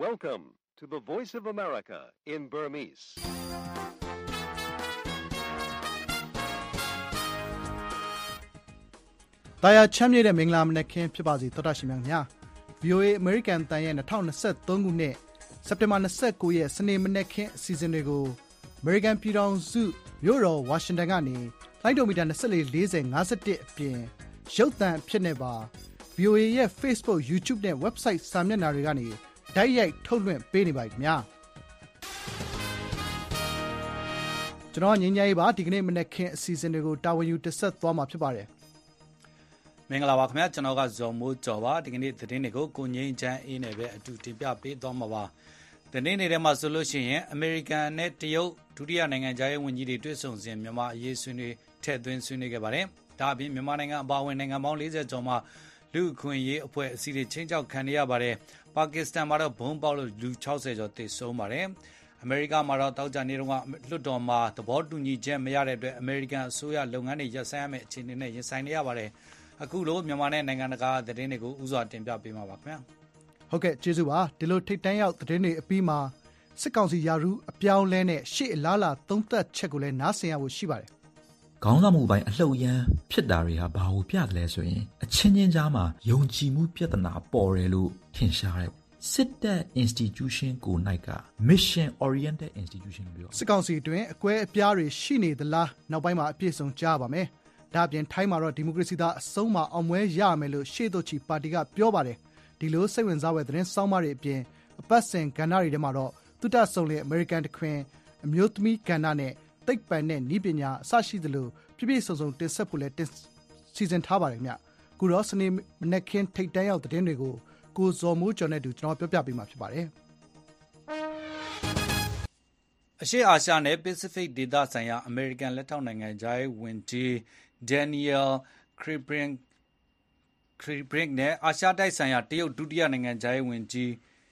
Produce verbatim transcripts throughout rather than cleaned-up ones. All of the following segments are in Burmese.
Welcome to the Voice of America in Burmese. ။တာယာချမ်းမြေ့တဲ့မင်္ဂလာမနက်ခင်းဖြစ်ပါစေသောတာရှင်များ။ ဗီအိုအေ American တန်ရဲ့၂၀၂၃ခုနှစ်စက်တင်ဘာ၂၉ရက်စနေမနက်ခင်းအစီအစဉ်တွေကို American ပြည်ထောင်စုမြို့တော်ဝါရှင်တန်ကနေလိုင်းဒိုမီတာ၂၄ ၄၀ ၅၁အပြင်ရုပ်သံအဖြစ်နဲ့ပါ ဗီအိုအေ ရဲ့ Facebook, YouTube နဲ့ Website စာမျက်နှာတွေကနေတိုက်ရိုက်ထုတ်လွှင့်ပေးနေပါခင်ဗျာ။ကျွန်တော်ငင်းကြရေးပါဒီကနေ့မနက်ခင်းအစီအစဉ်တွေကိုတာဝန်ယူတင်ဆက်သွားမှာဖြစ်ပါတယ်။မင်္ဂလာပါခင်ဗျာကျွန်တော်ကဇော်မိုးကျော်ပါဒီကနေ့သတင်းတွေကိုကိုငင်းချမ်းအေးနဲ့ပဲအတူတင်ပြပေးသွားမှာပါ။သတင်းတွေထဲမှာဆိုလို့ရှိရင်အမေရိကန်နဲ့တရုတ်ဒုတိယနိုင်ငံခြားရေးဝန်ကြီးတွေတွေ့ဆုံစဉ်မြန်မာအရေးဆွေးနွေးထည့်သွင်းဆွေးနွေးခဲ့ပါတယ်။ဒါအပြင်မြန်မာနိုင်ငံအပါအဝင်နိုင်ငံပေါင်း၄၀ကျော်မှာလူအခွင့်အရေးအဖွဲ့အစည်းတွေချင်းချောက်ခံရပါတယ်။ပါကစ္စတန်မှာတော့ဘုံပေါက်လို့လူ၆၀ကျော်သေဆုံးပါတယ်။အမေရိကမှာတော့တောက်ကြနေတော့ကလွတ်တော်မှာသဘောတူညီချက်မရတဲ့အတွက်အမေရိကန်အစိုးရလုပ်ငန်းတွေရပ်ဆိုင်းရမယ့်အခြေအနေနဲ့ရင်ဆိုင်နေရပါတယ်။အခုလိုမြန်မာနဲ့နိုင်ငံတကာသတင်းတွေကိုဥစွာတင်ပြပေးမှာပါခင်ဗျာ။ဟုတ်ကဲ့ကျေးဇူးပါဒီလိုထိတ်တန်းရောက်သတင်းတွေအပြီးမှာစစ်ကောင်စီယာရုအပြောင်းလဲနဲ့ရှေ့အလားလာသုံးသက်ချက်ကိုလည်းနားဆင်ရဖို့ရှိပါတယ်။ခေါင်းဆောင်မှုပိုင်းအလှုပ်ရမ်းဖြစ်တာတွေဟာဘာကိုပြတယ်လဲဆိုရင်အချင်းချင်းကြားမှာယုံကြည်မှုပြဿနာပေါ်တယ်လို့ထင်ရှားတယ်စစ်တပ် institution ကိုနိုင်က mission oriented institution လို့ပြောစစ်ကောင်စီတွင်အကွဲအပြားတွေရှိနေသလားနောက်ပိုင်းမှာအပြည့်စုံကြားပါမယ်။ဒါ့အပြင်ထိုင်းမှာတော့ဒီမိုကရေစီသားအဆုံးမှာအောင်ပွဲရမယ်လို့ရှေ့သို့ချီပါတီကပြောပါတယ်။ဒီလိုစိတ်ဝင်စားဖွယ်သတင်းဆောင်းပါးတွေအပြင်အပတ်စဉ်ကဏ္ဍတွေထဲမှာတော့သုတဆုံလင် American တခွင်အမျိုးသမီးကဏ္ဍနဲ့သိပ္ပံနဲ့နည်းပညာအစရှိသလိုပြည့်ပြည့်စုံစုံတင်ဆက်ဖို့လည်းတင်စီစဉ်ထားပါတယ်ခင်ဗျ။အခုတော့စနေမနက်ခင်းထိတ်တန်းရောက်သတင်းတွေကိုကိုဇော်မိုးကျော်နဲ့တူကျွန်တော်ပြောပြပေးမှာဖြစ်ပါတယ်။အရှေ့အာရှနဲ့ပစိဖိတ်ဒေသဆိုင်ရာအမေရိကန်လက်ထောက်နိုင်ငံခြားရေးဝန်ကြီး Daniel Kritenbrink Kritenbrink နဲ့အာရှတိုက်ဆိုင်ရာတရုတ်ဒုတိယနိုင်ငံခြားရေးဝန်ကြီး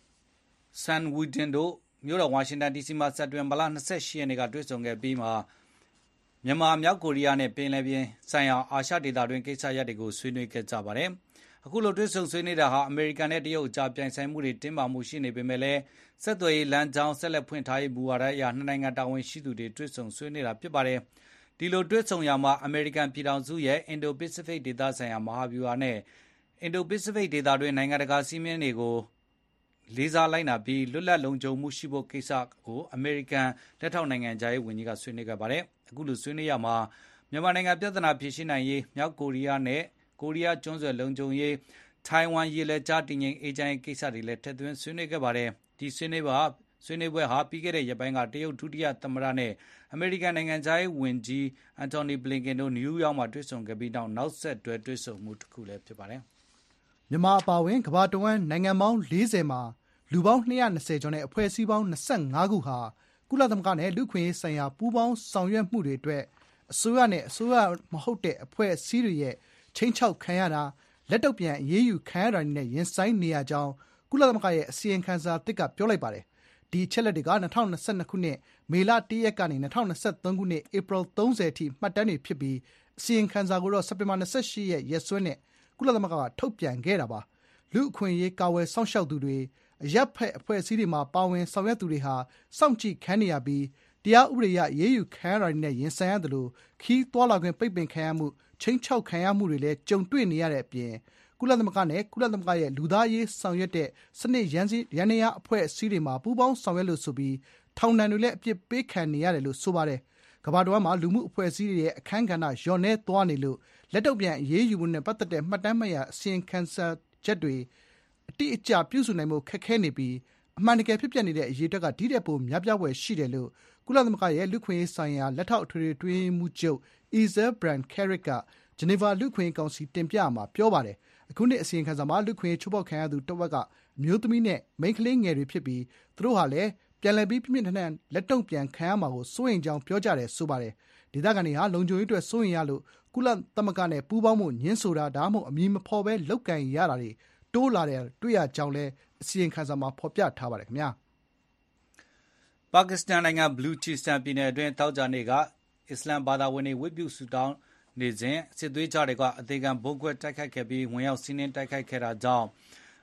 Sun Weidong တို့မြို့တော်ဝါရှင်တန် ဒီစီ မှာစက်တင်ဘာလ၂၈ရက်နေ့ကတွေ့ဆုံခဲ့ပြီးမှာမြန်မာမြောက်ကိုရီးယားနဲ့ပင်လယ်ပြင်ဆိုင်ရာအာရှဒေသတွင်းကိစ္စရပ်တွေကိုဆွေးနွေးခဲ့ကြပါတယ်။အခုလိုတွေ့ဆုံဆွေးနွေးတာဟာအမေရိကန်နဲ့တရုတ်အကြားပြိုင်ဆိုင်မှုတွေတင်းမာမှုရှိနေပေမဲ့လည်းဆက်သွယ်ရေးလမ်းကြောင်းဆက်လက်ဖွင့်ထားရေးမူဝါဒအရနှစ်နိုင်ငံတာဝန်ရှိသူတွေတွေ့ဆုံဆွေးနွေးတာဖြစ်ပါတယ်။ဒီလိုတွေ့ဆုံရာမှာအမေရိကန်ပြည်ထောင်စုရဲ့ Indo-Pacific ဒေသဆိုင်ရာမဟာဗျူဟာနဲ့ Indo-Pacific ဒေသတွင်းနိုင်ငံတကာစည်းမျဉ်းတွေကိုလေးစားလိုက်နာပြီးလွတ်လပ်လုံခြုံမှုရှိဖို့ကိစ္စကိုအမေရိကန်လက်ထောက်နိုင်ငံခြားရေးဝန်ကြီးကဆွေးနွေးခဲ့ပါတယ်။အခုလိုဆွေးနွေးရမှာမြန်မာနိုင်ငံပြဿနာဖြေရှင်းနိုင်ရေးမြောက်ကိုရီးယားနဲ့ကိုရီးယားကျွန်းဆွယ်လုံခြုံရေးထိုင်ဝမ်ရေလက်ကြားတည်ငြိမ်အေးချမ်းရေးကိစ္စတွေလည်းထည့်သွင်းဆွေးနွေးခဲ့ပါတယ်။ဒီဆွေးနွေးပါဆွေးနွေးပွဲဟာပြီးခဲ့တဲ့ရက်ပိုင်းကတရုတ်ဒုတိယသမ္မတနဲ့အမေရိကန်နိုင်ငံခြားရေးဝန်ကြီးအန်တိုနီဘလင်ကန်တို့နယူးယောက်မှာတွေ့ဆုံခဲ့ပြီးနောက်နောက်ဆက်တွဲတွေ့ဆုံမှုတစ်ခုလည်းဖြစ်ပါတယ်။မြန်မာအပါအဝင်ကမ္ဘာတဝန်းနိုင်ငံပေါင်း၄၀မှာလူပေါင်း၂၂၀ကျော်နဲ့အဖွဲ့အစည်းပေါင်း၂၅ခုဟာကုလသမဂ္ဂနဲ့လူ့အခွင့်အရေးဆိုင်ရာပူးပေါင်းဆောင်ရွက်မှုတွေအတွက်အစိုးရနဲ့အစိုးရမဟုတ်တဲ့အဖွဲ့အစည်းတွေရဲ့ချိန်ချောက်ခံရတာလက်တော့ပြန်အရေးယူခံရတာနဲ့ရင်ဆိုင်နေရကြောင်းကုလသမဂ္ဂရဲ့အစီရင်ခံစာသစ်ကပြောလိုက်ပါတယ်။ဒီအချက်လက်တွေက၂၀၂၂ခုနှစ်မေလ၁ရက်ကနေ၂၀၂၃ခုနှစ်ဧပြီ၃၀အထိမှတ်တမ်းတွေဖြစ်ပြီးအစီရင်ခံစာကိုတော့စက်တင်ဘာ၂၈ရက်ရက်စွဲနဲ့ကုလသမဂ္ဂကထုတ်ပြန်ခဲ့တာပါ။လူ့အခွင့်အရေးကာဝယ်စောင့်ရှောက်သူတွေအရပ်ဖက်အဖွဲ့အစည်းတွေမှာပါဝင်ဆောင်ရွက်သူတွေဟာစောင့်ကြည့်ခံနေရပြီးတရားဥပဒေအရအရေးယူခံရတာတွေနဲ့ရင်ဆိုင်ရသလိုခီးသွွာလာခွင့်ပိတ်ပင်ခံရမှုချင်းချောက်ခံရမှုတွေလည်းကြုံတွေ့နေရတဲ့အပြင်ကုလသမဂ္ဂနဲ့ကုလသမဂ္ဂရဲ့လူသားရေးဆောင်ရွက်တဲ့စနစ်ရန်စီရန်နေရအဖွဲ့အစည်းတွေမှာပူးပေါင်းဆောင်ရွက်လို့ဆိုပြီးထောင်ဒဏ်တွေလည်းအပြစ်ပေးခံနေရတယ်လို့ဆိုပါတယ်။ကမ္ဘာတော်မှာလူမှုအဖွဲ့အစည်းတွေရဲ့အခမ်းကဏ္ဍလျော့နေသွားနေလို့လက်တော့ပြန်အရေးယူမှုနဲ့ပတ်သက်တဲ့မှတ်တမ်းမှတ်ရအစီရင်ခံစာချက်တွေအတိအကျပြုစုနိုင်မှုခက်ခဲနေပြီးအမှန်တကယ်ဖြစ်ပျက်နေတဲ့အရေးအတွက်ကဒီတဲ့ပုံများပြားွယ်ရှိတယ်လို့ကုလသမဂ္ဂရဲ့လူ့ခွင့်ရေးဆိုင်ရာလက်ထောက်အထွေထွေတွင်းမှုချုပ် Isabel Brand Carrick ကဂျနီဗာလူ့ခွင့်ရေးကောင်စီတင်ပြမှာပြောပါတယ်။အခုနှစ်အစီရင်ခံစာမှာလူ့ခွင့်ရေးချိုးဖောက်ခံရသူတစ်ဝက်ကအမျိုးသမီးနဲ့မိန်းကလေးငယ်တွေဖြစ်ပြီးသူတို့ဟာလည်းပြန်လည်ပြီးပြင်းပြင်းထန်ထန်လက်တုံ့ပြန်ခံရမှာကိုစိုးရိမ်ကြောင်းပြောကြတယ်ဆိုပါတယ်။ဒေသခံတွေဟာလုံခြုံရေးအတွက်စိုးရိမ်ရလို့ကုလသမဂ္ဂနဲ့ပူးပေါင်းမှုညှင်းဆိုတာဒါမှမဟုတ်အမည်မဖော်ဘဲလောက်ကင်ရတာတွေတိုးလာတယ်တွေ့ရကြောင်းလည်းအစီရင်ခံစာမှာဖော်ပြထားပါတယ်ခင်ဗျာ။ပါကစ္စတန်နိုင်ငံဘလူချီစတန်ပြည်နယ်အတွင်းတောက်ကြနေ့ကအစ္စလမ်ဘာသာဝင်တွေဝတ်ပြုဆုတောင်းနေစဉ်စစ်သွေးကြတွေကအသေးခံဘုံကွက်တိုက်ခိုက်ခဲ့ပြီးဝင်ရောက်စီးနင်းတိုက်ခိုက်ခဲ့တာကြောင့်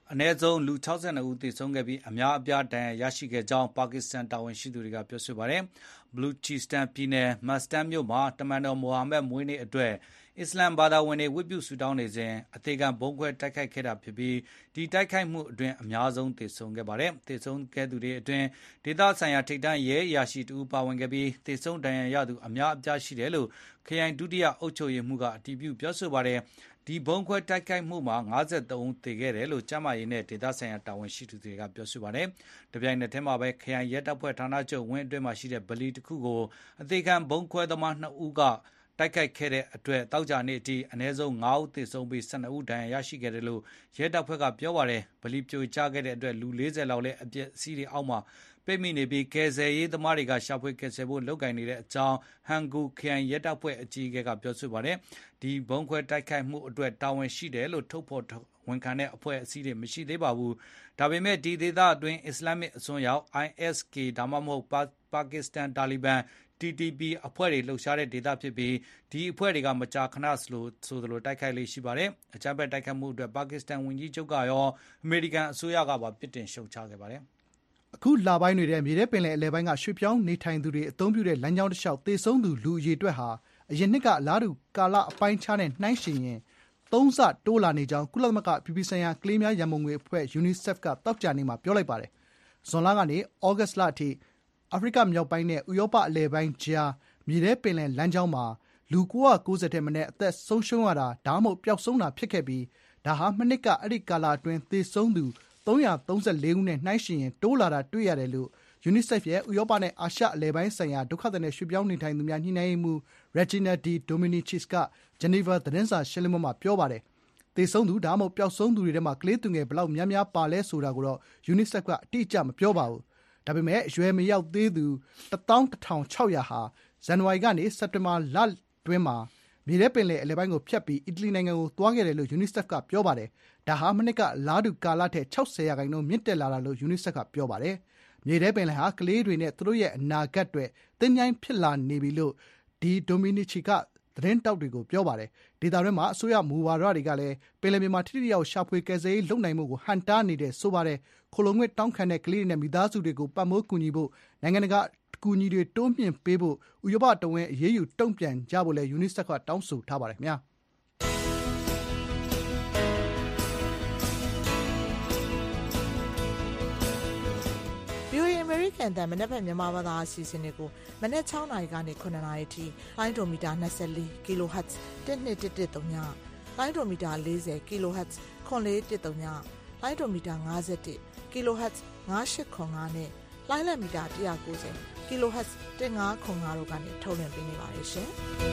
အနည်းဆုံးလူ၆၂ဦးသေဆုံးခဲ့ပြီးအများအပြားဒဏ်ရာရရှိခဲ့ကြောင်းပါကစ္စတန်တာဝန်ရှိသူတွေကပြောဆိုပါတယ်။ ဘလူချီစတန်ပြည်နယ်မတ်စတန်မြို့မှာတမန်တော်မိုဟာမက်မွေးနေ့အတွက်အစ္စလမ်ဘာသာဝင်တွေဝတ်ပြုဆုတောင်းနေစဉ်အသေခံဗုံးခွဲတိုက်ခိုက်ခဲ့တာဖြစ်ပြီးဒီတိုက်ခိုက်မှုအတွင်းအများဆုံးသေဆုံးခဲ့ပါတယ်။သေဆုံးခဲ့သူတွေအတွင်းဒေသဆိုင်ရာထိပ်တန်းရဲအရာရှိတဦးပါဝင်ခဲ့ပြီးသေဆုံးဒဏ်ရာရသူအများအပြားရှိတယ်လို့ခရိုင်ဒုတိယအုပ်ချုပ်ရေးမှူးကအတည်ပြုပြောဆိုပါတယ်။ဒီဘုံခွဲတိုက်ခိုက်မှုမှာ၅၃ဦးသေခဲ့တယ်လို့ကျန်းမာရေးနဲ့ဒေသဆိုင်ရာတာဝန်ရှိသူတွေကပြောဆိုပါတယ်။တပြိုင်နက်တည်းမှာပဲခရိုင်ရဲတပ်ဖွဲ့ဌာနချုပ်ဝင်းအတွင်းမှာရှိတဲ့ဗလီတစ်ခုကိုအသေးခံဘုံခွဲသမားနှစ်ဦးကတိုက်ခိုက်ခဲ့တဲ့အတွက်တောက်ကြနေ့အထိအနည်းဆုံး၅ဦးသေဆုံးပြီး၁၂ဦးဒဏ်ရာရရှိခဲ့တယ်လို့ရဲတပ်ဖွဲ့ကပြောပါတယ်။ဗလီပြိုကျခဲ့တဲ့အတွက်လူ၄၀လောက်လည်းအပျက်စီးတွေအောက်မှာပိတ်မိနေပြီးကယ်ဆယ်ရေးသမားတွေကရှာဖွေကယ်ဆယ်ဖို့လုပ်ကိုင်နေတဲ့အကြောင်းဟန်ဂူခရိုင်ရဲတပ်ဖွဲ့အကြီးအကဲကပြောဆိုပါတယ်။ဒီဘုံခွဲတိုက်ခိုက်မှုအတွက်တာဝန်ရှိတယ်လို့ထုတ်ဖော်ဝန်ခံတဲ့အဖွဲ့အစည်းတွေမရှိသေးပါဘူး။ဒါပေမဲ့ဒီဒေသအတွင်းအစ္စလာမစ်အစွန်းရောက် အိုင် အက်စ် ကေ ဒါမှမဟုတ်ပါကစ္စတန်တာလီဘန် တီ တီ ပီ အဖွဲ့တွေလှုပ်ရှားတဲ့ဒေသဖြစ်ပြီးဒီအဖွဲ့တွေကမကြာခဏဆိုဆိုသလိုတိုက်ခိုက်လေ့ရှိပါတယ်။အကြမ်းဖက်တိုက်ခိုက်မှုအတွက်ပါကစ္စတန်ဝန်ကြီးချုပ်ကရောအမေရိကန်အစိုးရကပါပြစ်တင်ရှုတ်ချခဲ့ပါတယ်။အခုလပိုင်းတွေထဲမြေထဲပင်လယ်အလယ်ပိုင်းကရွှေ့ပြောင်းနေထိုင်သူတွေအသုံးပြုတဲ့လမ်းကြောင်းတစ်လျှောက်သေဆုံးသူလူအရေအတွက်ဟာအရင်နှစ်ကအလားတူကာလအပိုင်းခြားနဲ့နှိုင်းယှဉ်ရင်သုံးဆတိုးလာနေကြောင်းကုလသမဂ္ဂအပြည်ပြည်ဆိုင်ရာကလေးများရန်ပုံငွေအဖွဲ့ ယူနီဆက်ဖ် ကသောကြာနေ့မှာပြောလိုက်ပါတယ်။ဇွန်လကနေဩဂတ်စ်လအထိအာဖရိကမြောက်ပိုင်းနဲ့ဥရောပအလယ်ပိုင်းကြားမြေထဲပင်လယ်လမ်းကြောင်းမှာလူ၉၉၀ထက်မနည်းအသက်ဆုံးရှုံးရတာဒါမှမဟုတ်ပျောက်ဆုံးတာဖြစ်ခဲ့ပြီးဒါဟာမနှစ်ကအဲ့ဒီကာလအတွင်းသေဆုံးသူ၃၃၄ဦးနဲ့နှိုင်းယှဉ်ရင်တိုးလာတာတွေ့ရတယ်လို့ယူနီဆက်ဖ်ရဲ့ဥရောပနဲ့အာရှအလယ်ပိုင်းဆိုင်ရာဒုက္ခသည်နဲ့ရွှေ့ပြောင်းနေထိုင်သူများညှိနှိုင်းရေးမှူး Regina de Dominicis ကဂျနီဗာသတင်းစာရှင်းလင်းပွဲမှာပြောပါတယ်။သေဆုံးသူဒါမှမဟုတ်ပျောက်ဆုံးသူတွေထဲမှာကလေးသူငယ်ဘယ်လောက်များများပါလဲဆိုတာကိုတော့ယူနီဆက်ဖ်ကအတိအကျမပြောပါဘူး။ဒါပေမဲ့အရွယ်မရောက်သေးသူတစ်သောင်းတစ်ထောင်ခြောက်ရာဟာဇန်နဝါရီကနေစက်တင်ဘာလတွင်းမှာမြေထဲပင်လယ်အလယ်ပိုင်းကိုဖြတ်ပြီးအီတလီနိုင်ငံကိုသွားခဲ့တယ်လို့ယူနီဆက်ဖ်ကပြောပါတယ်။ဒါဟာမနှစ်ကအလားတူကာလထက်၆၀ရာခိုင်နှုန်းမြင့်တက်လာတာလို့ယူနီဆက်ဖ်ကပြောပါတယ်။မြေထဲပင်လယ်ဟာကလေးတွေနဲ့သူတို့ရဲ့အနာဂတ်တွေသင်္ချိုင်းဖြစ်လာနေပြီလို့ဒီဒိုမီနီချီကသတင်းတောက်တွေကိုပြောပါတယ်။ဒေသတွင်းမှာအစိုးရမူဝါဒတွေကလည်းပင်လယ်ပြင်မှာထိထိရောက်ရှာဖွေကယ်ဆယ်ရေးလုပ်နိုင်မှုကိုဟန့်တားနေတယ်ဆိုပါတယ်။ခိုလုံငွေတောင်းခံတဲ့ကလေးတွေနဲ့မိသားစုတွေကိုပံ့ပိုးကူညီဖို့နိုင်ငံတကာအကူအညီတွေတိုးမြှင့်ပေးဖို့ဥရောပတဝန်းအရေးယူတုံ့ပြန်ကြဖို့လည်းယူနီဆက်ဖ်ကတောင်းဆိုထားပါတယ်ခင်ဗျာ။ဗွီအိုအေ American တန်မနက်ဖြန်မြန်မာဘာသာအစီအစဉ်တွေကိုမနက်၆နာရီကနေ၇နာရီထိလိုင်းဒိုမီတာ၂၄ kHz တစ်နှစ်တစ်တစ်သုံးညလိုင်းဒိုမီတာ၄၀ kHz ခွန်လေးတစ်သုံးညလိုင်းဒိုမီတာ၅၁ kHz ၅၈ခွန်၅နဲ့လိုင်းလက်မီတာ၁၉၀ kHz ၁၅ခွန်၅တို့ကနေထုတ်လွှင့်ပေးနေပါတယ်ရှင်။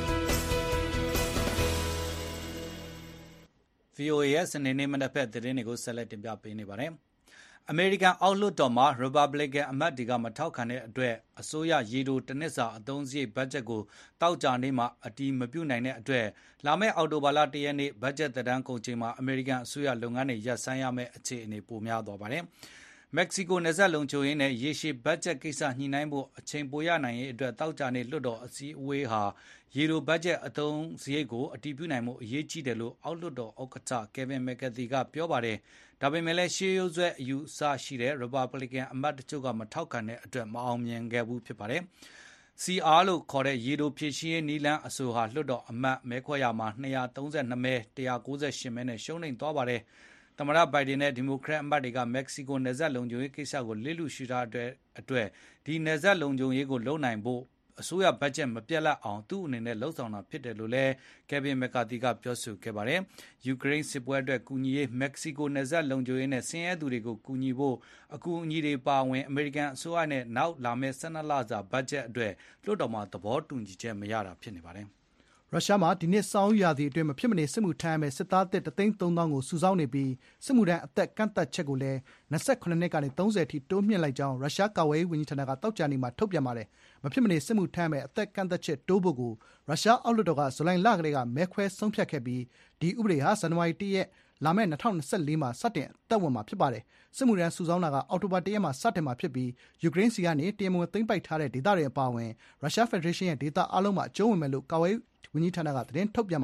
ဗွီအိုအေ ရဲ့စနေနေ့မနက်ဖက်သတင်းတွေကိုဆက်လက်တင်ပြပေးနေပါတယ်။အမေရိကန်အောက်လွှတ်တော်မှာရီပတ်ဘလစ်ကန်အမတ်တွေကမထောက်ခံတဲ့အတွက်အစိုးရရေတိုတစ်နှစ်စာအသုံးစရိတ်ဘတ်ဂျက်ကိုတောက်ကြနေမှာအတီးမပြုတ်နိုင်တဲ့အတွက်လာမယ့်အောက်တိုဘာလ၁ရက်နေ့ဘတ်ဂျက်သက်တမ်းကုန်ချိန်မှာအမေရိကန်အစိုးရလုပ်ငန်းတွေရပ်ဆိုင်းရမယ့်အခြေအနေပိုများသွားပါတယ်။မက္ကဆီကိုနယ်စပ်လုံခြုံရေးနဲ့ရေရှည်ဘတ်ဂျက်ကိစ္စညှိနှိုင်းဖို့အချိန်ပိုရနိုင်ရေးအတွက်တောက်ကြနေလွှတ်တော်အစည်းအဝေးဟာရေတိုဘတ်ဂျက်အသုံးစရိတ်ကိုအတည်ပြုနိုင်မှုအရေးကြီးတယ်လို့အောက်လွှတ်တော်ဥက္ကဋ္ဌကယ်ဗင်မက်ကာသီကပြောပါတယ်။ဒါပေမဲ့လည်းရှေးရိုးစွဲအယူအဆရှိတဲ့ရီပတ်ဘလစ်ကန်အမတ်တချို့ကမထောက်ခံတဲ့အတွက်မအောင်မြင်ခဲ့ဘူးဖြစ်ပါတယ်။ စီ အာ လို့ခေါ်တဲ့ရေတိုဖြည့်ရှင်းရေးနည်းလမ်းအဆိုဟာလွှတ်တော်အမတ်မဲခွဲရာမှာ၂၃၂မဲ၁၉၈မဲနဲ့ရှုံးနိမ့်သွားပါတယ်။သမ္မတဘိုင်ဒန်နဲ့ဒီမိုကရက်အမတ်တွေကမက္ကဆီကိုနယ်စပ်လုံခြုံရေးကိစ္စကိုလစ်လျူရှုထားတဲ့အတွက်ဒီနယ်စပ်လုံခြုံရေးကိုလုပ်နိုင်ဖို့အစိုးရဘတ်ဂျက်မပြတ်လပ်အောင်သူ့အနေနဲ့လှုံ့ဆော်တာဖြစ်တယ်လို့လည်းကယ်ဗင်မက်ကာသီကပြောဆိုခဲ့ပါတယ်။ယူကရိန်းစစ်ပွဲအတွက်ကူညီရေးမက္ကဆီကိုနယ်စပ်လုံခြုံရေးနဲ့ဆင်းရဲသူတွေကိုကူညီဖို့အကူအညီတွေပါဝင်အမေရိကန်အစိုးရနဲ့နောက်လာမယ့်၁၂လစာဘတ်ဂျက်အတွက်လွှတ်တော်မှာသဘောတူညီချက်မရတာဖြစ်နေပါတယ်။ရုရှားမှာဒီနှစ်ဆောင်းရာသီအတွင်းမဖြစ်မနေစစ်မှုထမ်းရမယ့်စစ်သားသစ်တစ်သိန်းသုံးသောင်းကိုစုဆောင်းနေပြီးစစ်မှုထမ်းအသက်ကန့်သတ်ချက်ကိုလည်း၂၇နှစ်ကနေ၃၀အထိတိုးမြှင့်လိုက်ကြောင်းရုရှားကာကွယ်ရေးဝန်ကြီးဌာနကသောကြာနေ့မှာထုတ်ပြန်ပါတယ်။မဖြစ်မနေစစ်မှုထမ်းရမယ့်အသက်ကန့်သတ်ချက်တိုးဖို့ကိုရုရှားအောက်လွှတ်တော်ကဇူလိုင်လကတည်းကမဲခွဲဆုံးဖြတ်ခဲ့ပြီးဒီဥပဒေဟာဇန်နဝါရီ၁ရက်လာမယ့်၂၀၂၄မှာစတင်အသက်ဝင်မှာဖြစ်ပါတယ်။စစ်မှုထမ်းစုဆောင်းတာကအောက်တိုဘာ၁ရက်မှာစတင်မှာဖြစ်ပြီးယူကရိန်းစီကနေတရားမဝင်သိမ်းပိုက်ထားတဲ့ဒေသတွေအပါအဝင်ရုရှားဖက်ဒရေးရှင်းရဲ့ဒေသအားလုံးမှာအကျုံးဝင်မယ်လို့ကာကွယ်ရေးဝန်ကြီးဌာနကသတင်းထုတ်ပြန်ပါတယ်။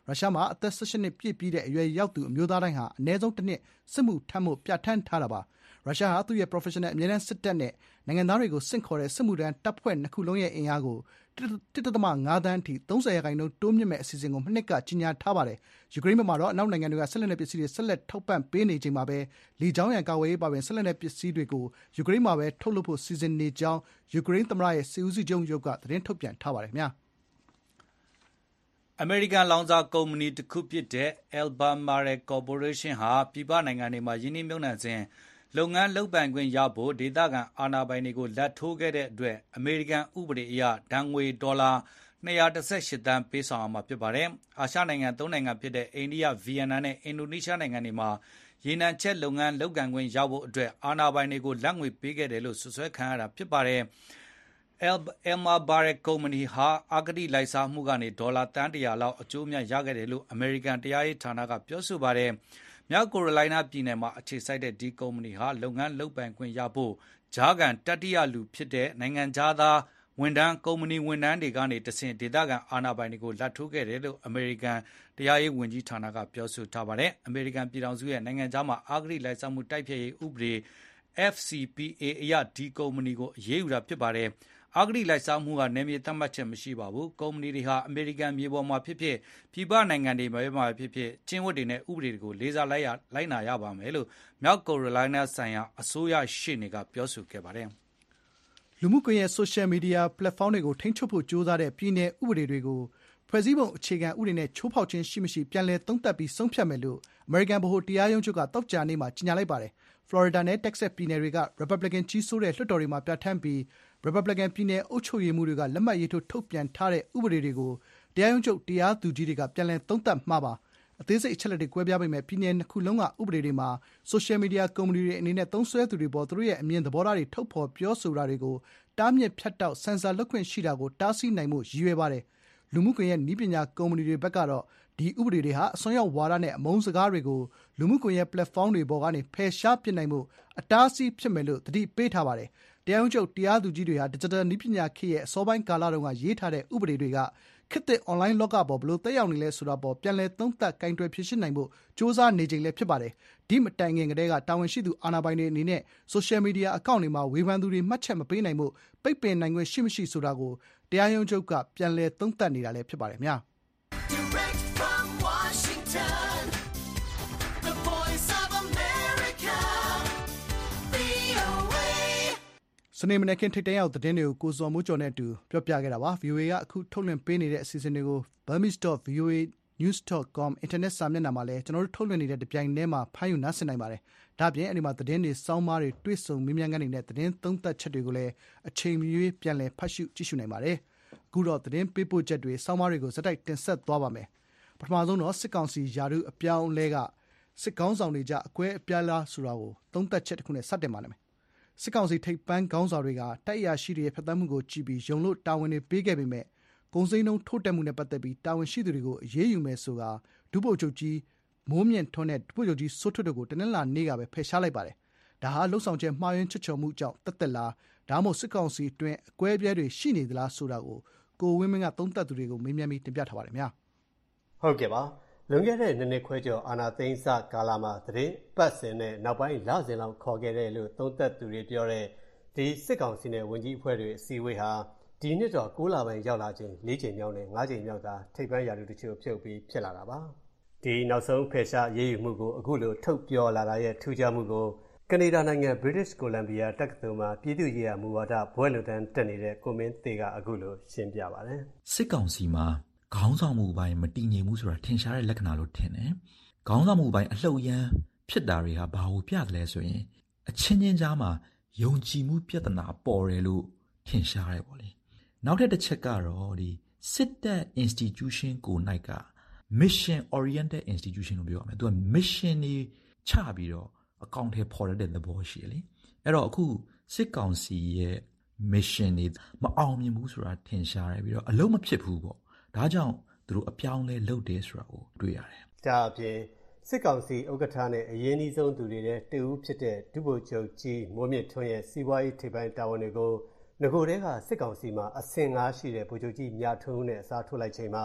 ရုရှားမှာအသက်၁၈နှစ်ပြည့်ပြီးတဲ့အရွယ်ရောက်သူအမျိုးသားတိုင်းဟာအနည်းဆုံးတစ်နှစ်စစ်မှုထမ်းဖို့ပြဋ္ဌာန်းထားတာပါ။ရုရှားဟာသူ့ရဲ့ Professional အမြဲတမ်းစစ်တပ်နဲ့နိုင်ငံသားတွေကိုဆင့်ခေါ်တဲ့စစ်မှုထမ်းတပ်ဖွဲ့နှစ်ခုလုံးရဲ့အင်အားကို တစ်ဒသမငါးသန်းအထိသုံးဆယ်ရာခိုင်နှုန်းတိုးမြှင့်မယ့်အစီအစဉ်ကိုမနှစ်ကကြေညာထားပါတယ်။ယူကရိန်းဘက်မှာတော့အနောက်နိုင်ငံတွေကစစ်လက်နက်ပစ္စည်းတွေဆက်လက်ထောက်ပံ့ပေးနေချိန်မှာပဲလေကြောင်းရန်ကာကွယ်ရေးပါဝင်စစ်လက်နက်ပစ္စည်းတွေကိုယူကရိန်းမှာပဲထုတ်လုပ်ဖို့စီစဉ်နေကြောင်းယူကရိန်းသမ္မတရဲ့စစ်ဦးစီးချုပ်ရုံးကသတင်းထုတ်ပြန်ထားပါတယ်ခင်ဗျာ။အမေရိကန်လောင်စာကုမ္ပဏီတစ်ခုဖြစ်တဲ့ Albemarle Corporation ဟာပြည်ပနိုင်ငံတွေမှာယင်းနှိမ့်မြုပ်နှံစဉ်လုပ်ငန်းလုပ်ပိုင်ခွင့်ရဖို့ဒေသခံအာဏာပိုင်တွေကိုလက်ထိုးခဲ့တဲ့အတွက်အမေရိကန်ဥပဒေအရဒဏ်ငွေဒေါ်လာ၂၁၈သန်းပေးဆောင်ရမှာဖြစ်ပါတယ်။အာရှနိုင်ငံသုံးနိုင်ငံဖြစ်တဲ့အိန္ဒိယ၊ဗီယက်နမ်နဲ့အင်ဒိုနီးရှားနိုင်ငံတွေမှာရေနံချက်လုပ်ငန်းလုပ်ကိုင်ခွင့်ရဖို့အတွက်အာဏာပိုင်တွေကိုလက်ငွေပေးခဲ့တယ်လို့စွပ်စွဲခံရတာဖြစ်ပါတယ်။ Albemarle ကုမ္ပဏီဟာအဂတိလိုက်စားမှုကနေဒေါ်လာသန်းတရာလောက်အကျိုးအမြတ်ရခဲ့တယ်လို့အမေရိကန်တရားရေးဌာနကပြောဆိုပါတယ်။မြောက်ကယ်ရိုလိုင်းနားပြည်နယ်မှာအခြေစိုက်တဲ့ဒီကုမ္ပဏီဟာလုပ်ငန်းလုပ်ပိုင်ခွင့်ရဖို့ကြားခံတတိယလူဖြစ်တဲ့နိုင်ငံခြားသားဝန်ထမ်းကုမ္ပဏီဝန်ထမ်းတွေကနေတဆင့်ဒေသခံအာဏာပိုင်တွေကိုလက်ထိုးခဲ့တယ်လို့အမေရိကန်တရားရေးဝန်ကြီးဌာနကပြောဆိုထားပါတယ်။အမေရိကန်ပြည်ထောင်စုရဲ့နိုင်ငံခြားမှာအဂတိလိုက်စားမှုတိုက်ဖျက်ရေးဥပဒေ F C P A အရဒီကုမ္ပဏီကိုအရေးယူတာဖြစ်ပါတယ်။အဂတိလိုက်စားမှုကနယ်မြေသတ်မှတ်ချက်မရှိပါဘူး။ကုမ္ပဏီတွေဟာအမေရိကန်မြေပေါ်မှာဖြစ်ဖြစ်ပြည်ပနိုင်ငံတွေမှာဖြစ်ဖြစ်ကျင့်ဝတ်တွေနဲ့ဥပဒေတွေကိုလေးစားလိုက်ရလိုက်နာရပါမယ်လို့မြောက်ကယ်ရိုလိုင်းနားဆိုင်ရာအစိုးရရှေ့နေကပြောဆိုခဲ့ပါတယ်။လူမှုကွန်ရက်ဆိုရှယ်မီဒီယာပလက်ဖောင်းတွေကိုထိန်းချုပ်ဖို့ကြိုးစားတဲ့ပြည်နယ်ဥပဒေတွေကိုဖွဲ့စည်းပုံအခြေခံဥပဒေနဲ့ချိုးဖောက်ခြင်းရှိမရှိပြန်လည်သုံးသပ်ပြီးဆုံးဖြတ်မယ်လို့အမေရိကန်ဗဟိုတရားရုံးချုပ်ကသောကြာနေ့မှာကြေညာလိုက်ပါတယ်။ ဖလော်ရီဒါနဲ့တက်ဆက်ပြည်နယ်တွေကရီပတ်ဘလစ်ကန်ကြီးစိုးတဲ့လွှတ်တော်တွေမှာပြဋ္ဌာန်းပြီးရီပတ်ဘလစ်ကန်ပြည်နယ်အုပ်ချုပ်ရေးမှူးတွေကလက်မှတ်ရေးထိုးထုတ်ပြန်ထားတဲ့ဥပဒေတွေကိုတရားရုံးချုပ်တရားသူကြီးတွေကပြန်လည်သုံးသပ်မှာပါ။အသေးစိတ်အချက်အလက်တွေကွဲပြားပေမဲ့ပြည်နယ်နှစ်ခုလုံးကဥပဒေတွေမှာဆိုရှယ်မီဒီယာကုမ္ပဏီတွေအနေနဲ့သုံးစွဲသူတွေပေါ်သူတို့ရဲ့အမြင်သဘောထားတွေထုတ်ဖော်ပြောဆိုတာတွေကိုတားမြစ်ဖြတ်တောက်ဆင်ဆာလုပ်ခွင့်ရှိတာကိုတားဆီးနိုင်ဖို့ရည်ရွယ်ပါတယ်။လူမှုကွန်ရက်နည်းပညာကုမ္ပဏီတွေဘက်ကတော့ဒီဥပဒေတွေဟာအစွန်းရောက်ဝါဒနဲ့အမုန်းစကားတွေကိုလူမှုကွန်ရက်ပလက်ဖောင်းတွေပေါ်ကနေဖယ်ရှားပစ်နိုင်ဖို့အတားအဆီးဖြစ်မယ်လို့သတိပေးထားပါတယ်။တရားရုံးချုပ်တရားသူကြီးတွေဟာ Digital နည်းပညာခေတ်ရဲ့အစောပိုင်းကာလတုန်းကရေးထားတဲ့ဥပဒေတွေကခေတ်သစ်အွန်လိုင်းလောကပေါ်ဘယ်လိုသက်ရောက်နေလဲဆိုတာပေါ်ပြန်လည်သုံးသပ်ကိုင်တွယ်ဖြေရှင်းနိုင်ဖို့ကြိုးစားနေချိန်လည်းဖြစ်ပါတယ်။ဒီမတိုင်ခင်ကတည်းကတာဝန်ရှိသူအာဏာပိုင်တွေအနေနဲ့ဆိုရှယ်မီဒီယာအကောင့်တွေမှာဝေဖန်သူတွေမှတ်ချက်မပေးနိုင်ဖို့ပိတ်ပင်နိုင်ခွင့်ရှိမရှိဆိုတာကိုတရားရုံးချုပ်ကပြန်လည်သုံးသပ်နေတာလည်းဖြစ်ပါတယ်ခင်ဗျာ။စနေမနက်ခင်းထိပ်တန်းရောက်သတင်းတွေကိုကိုဇော်မိုးကျော်နဲ့အတူပြောပြခဲ့တာပါ။ ဗွီအိုအေကအခုထုတ်လွှင့်ပေးနေတဲ့အစီအစဉ်တွေကို burmese dot v o a news dot com အင်တာနက်စာမျက်နှာမှာလည်းကျွန်တော်တို့ထုတ်လွှင့်နေတဲ့တပြိုင်တည်းမှာဖမ်းယူနားဆင်နိုင်ပါတယ်။ဒါ့အပြင်အဲဒီမှာသတင်းတွေစောင်းမားတွေတွေ့ဆုံမေးမြန်းခန်းတွေနဲ့သတင်းသုံးသပ်ချက်တွေကိုလည်းအချိန်မရွေးပြန်လည်ဖတ်ရှုကြည့်ရှုနိုင်ပါတယ်။အခုတော့သတင်းပေးပို့ချက်တွေစောင်းမားတွေကိုဇက်တိုက်တင်ဆက်သွားပါမယ်။ပထမဆုံးတော့စစ်ကောင်စီယာတုအပြောင်းအလဲကစစ်ကောင်းဆောင်တွေကြအကွဲအပြားလားဆိုတာကိုသုံးသပ်ချက်တစ်ခုနဲ့စတင်ပါမယ်။စစ်ကောင်စီထိပ်ပန်းခေါင်းဆောင်တွေကတိုက်အရာရှိတွေရဲ့ဖက်သတ်မှုကိုကြည့်ပြီးယုံလို့တာဝန်တွေပေးခဲ့ပေမဲ့ကုန်စည်နှုန်းထိုးတက်မှုနဲ့ပတ်သက်ပြီးတာဝန်ရှိသူတွေကိုအရေးယူမယ်ဆိုတာဒုဗိုလ်ချုပ်ကြီးမိုးမြင့်ထွန်းနဲ့ဒုဗိုလ်ချုပ်ကြီးစိုးထွဋ်တို့ကိုတနင်္လာနေ့ကပဲဖယ်ရှားလိုက်ပါတယ်။ဒါဟာလှုပ်ဆောင်ချက်မှားယွင်းချွတ်ချော်မှုကြောင့်တက်တက်လားဒါမှမဟုတ်စစ်ကောင်စီအတွင်းအကွဲအပြဲတွေရှိနေသလားဆိုတာကိုကိုဝင်းမင်းကသုံးသပ်သူတွေကိုမေးမြန်းပြီးတင်ပြထားပါတယ်ခင်ဗျာ။ဟုတ်ကဲ့ပါ။လွန်ခဲ့တဲ့နှစ်နှစ်ခွဲကျော်အာဏာသိမ်းစကာလမှာသတင်းပတ်စင်နဲ့နောက်ပိုင်းလစဉ်လောက်ခေါ်ခဲ့တဲ့လို့သုံးသပ်သူတွေပြောတဲ့ဒီစစ်ကောင်စီနဲ့ဝန်ကြီးအဖွဲ့တွေအစည်းအဝေးဟာဒီနှစ်တော့ကိုးလပိုင်းရောက်လာချိန်၄ချိန်မြောက်နဲ့၅ချိန်မြောက်သာထိပ်ပန်းရာထူးတချို့ဖြုတ်ပြီးဖြစ်လာတာပါဒီနောက်ဆုံးဖယ်ရှားရေးယူမှုကိုအခုလိုထုတ်ပြောလာတာရဲ့ထူးခြားမှုကိုကနေဒါနိုင်ငံ British Columbia တက္ကသိုလ်မှာပြည်သူ့ရေးရာမူဝါဒဘွဲ့လွန်တန်းတက်နေတဲ့ကိုမင်းသေးကအခုလိုရှင်းပြပါတယ်စစ်ကောင်စီမှာခေါင်းဆောင်မှုပိုင်းမတည်ငြိမ်မှုဆိုတာထင်ရှားတဲ့လက္ခဏာလို့ထင်တယ်ခေါင်းဆောင်မှုပိုင်းအလှုပ်ရမ်းဖြစ်တာတွေဟာဘာကိုပြတယ်လဲဆိုရင်အချင်းချင်းကြားမှာယုံကြည်မှုပြဿနာပေါ်တယ်လို့ထင်ရှားတယ်ပေါ့လေနောက်ထပ်တစ်ချက်ကတော့ဒီစစ်တပ် institution ကိုနိုင်က mission oriented institution လို့ပြောရမယ်သူက mission တွေချပြီးတော့အကောင့်ထဲပေါ်ရတဲ့သဘောရှိတယ်လေအဲ့တော့အခုစစ်ကောင်စီရဲ့ mission တွေမအောင်မြင်ဘူးဆိုတာထင်ရှားတယ်ပြီးတော့အလုံးမဖြစ်ဘူးပေါ့ဒါကြောင့်သူတို့အပြောင်းလဲလုပ်တယ်ဆိုတာကိုတွေ့ရတယ်ဒါအပြင်စစ်ကောင်စီဥက္ကဋ္ဌနဲ့အရင်အနည်းဆုံးသူတွေနဲ့တူဦးဖြစ်တဲ့ဒုဗိုလ်ချုပ်ကြီးမိုးမြင့်ထွန်းရဲ့စီးပွားရေးထိပ်ပိုင်းတာဝန်တွေကိုငကိုယ်တည်းကစစ်ကောင်စီမှာအဆင့်ငါးရှိတဲ့ဗိုလ်ချုပ်ကြီးမြထွန်းနဲ့အစားထိုးလိုက်ချိန်မှာ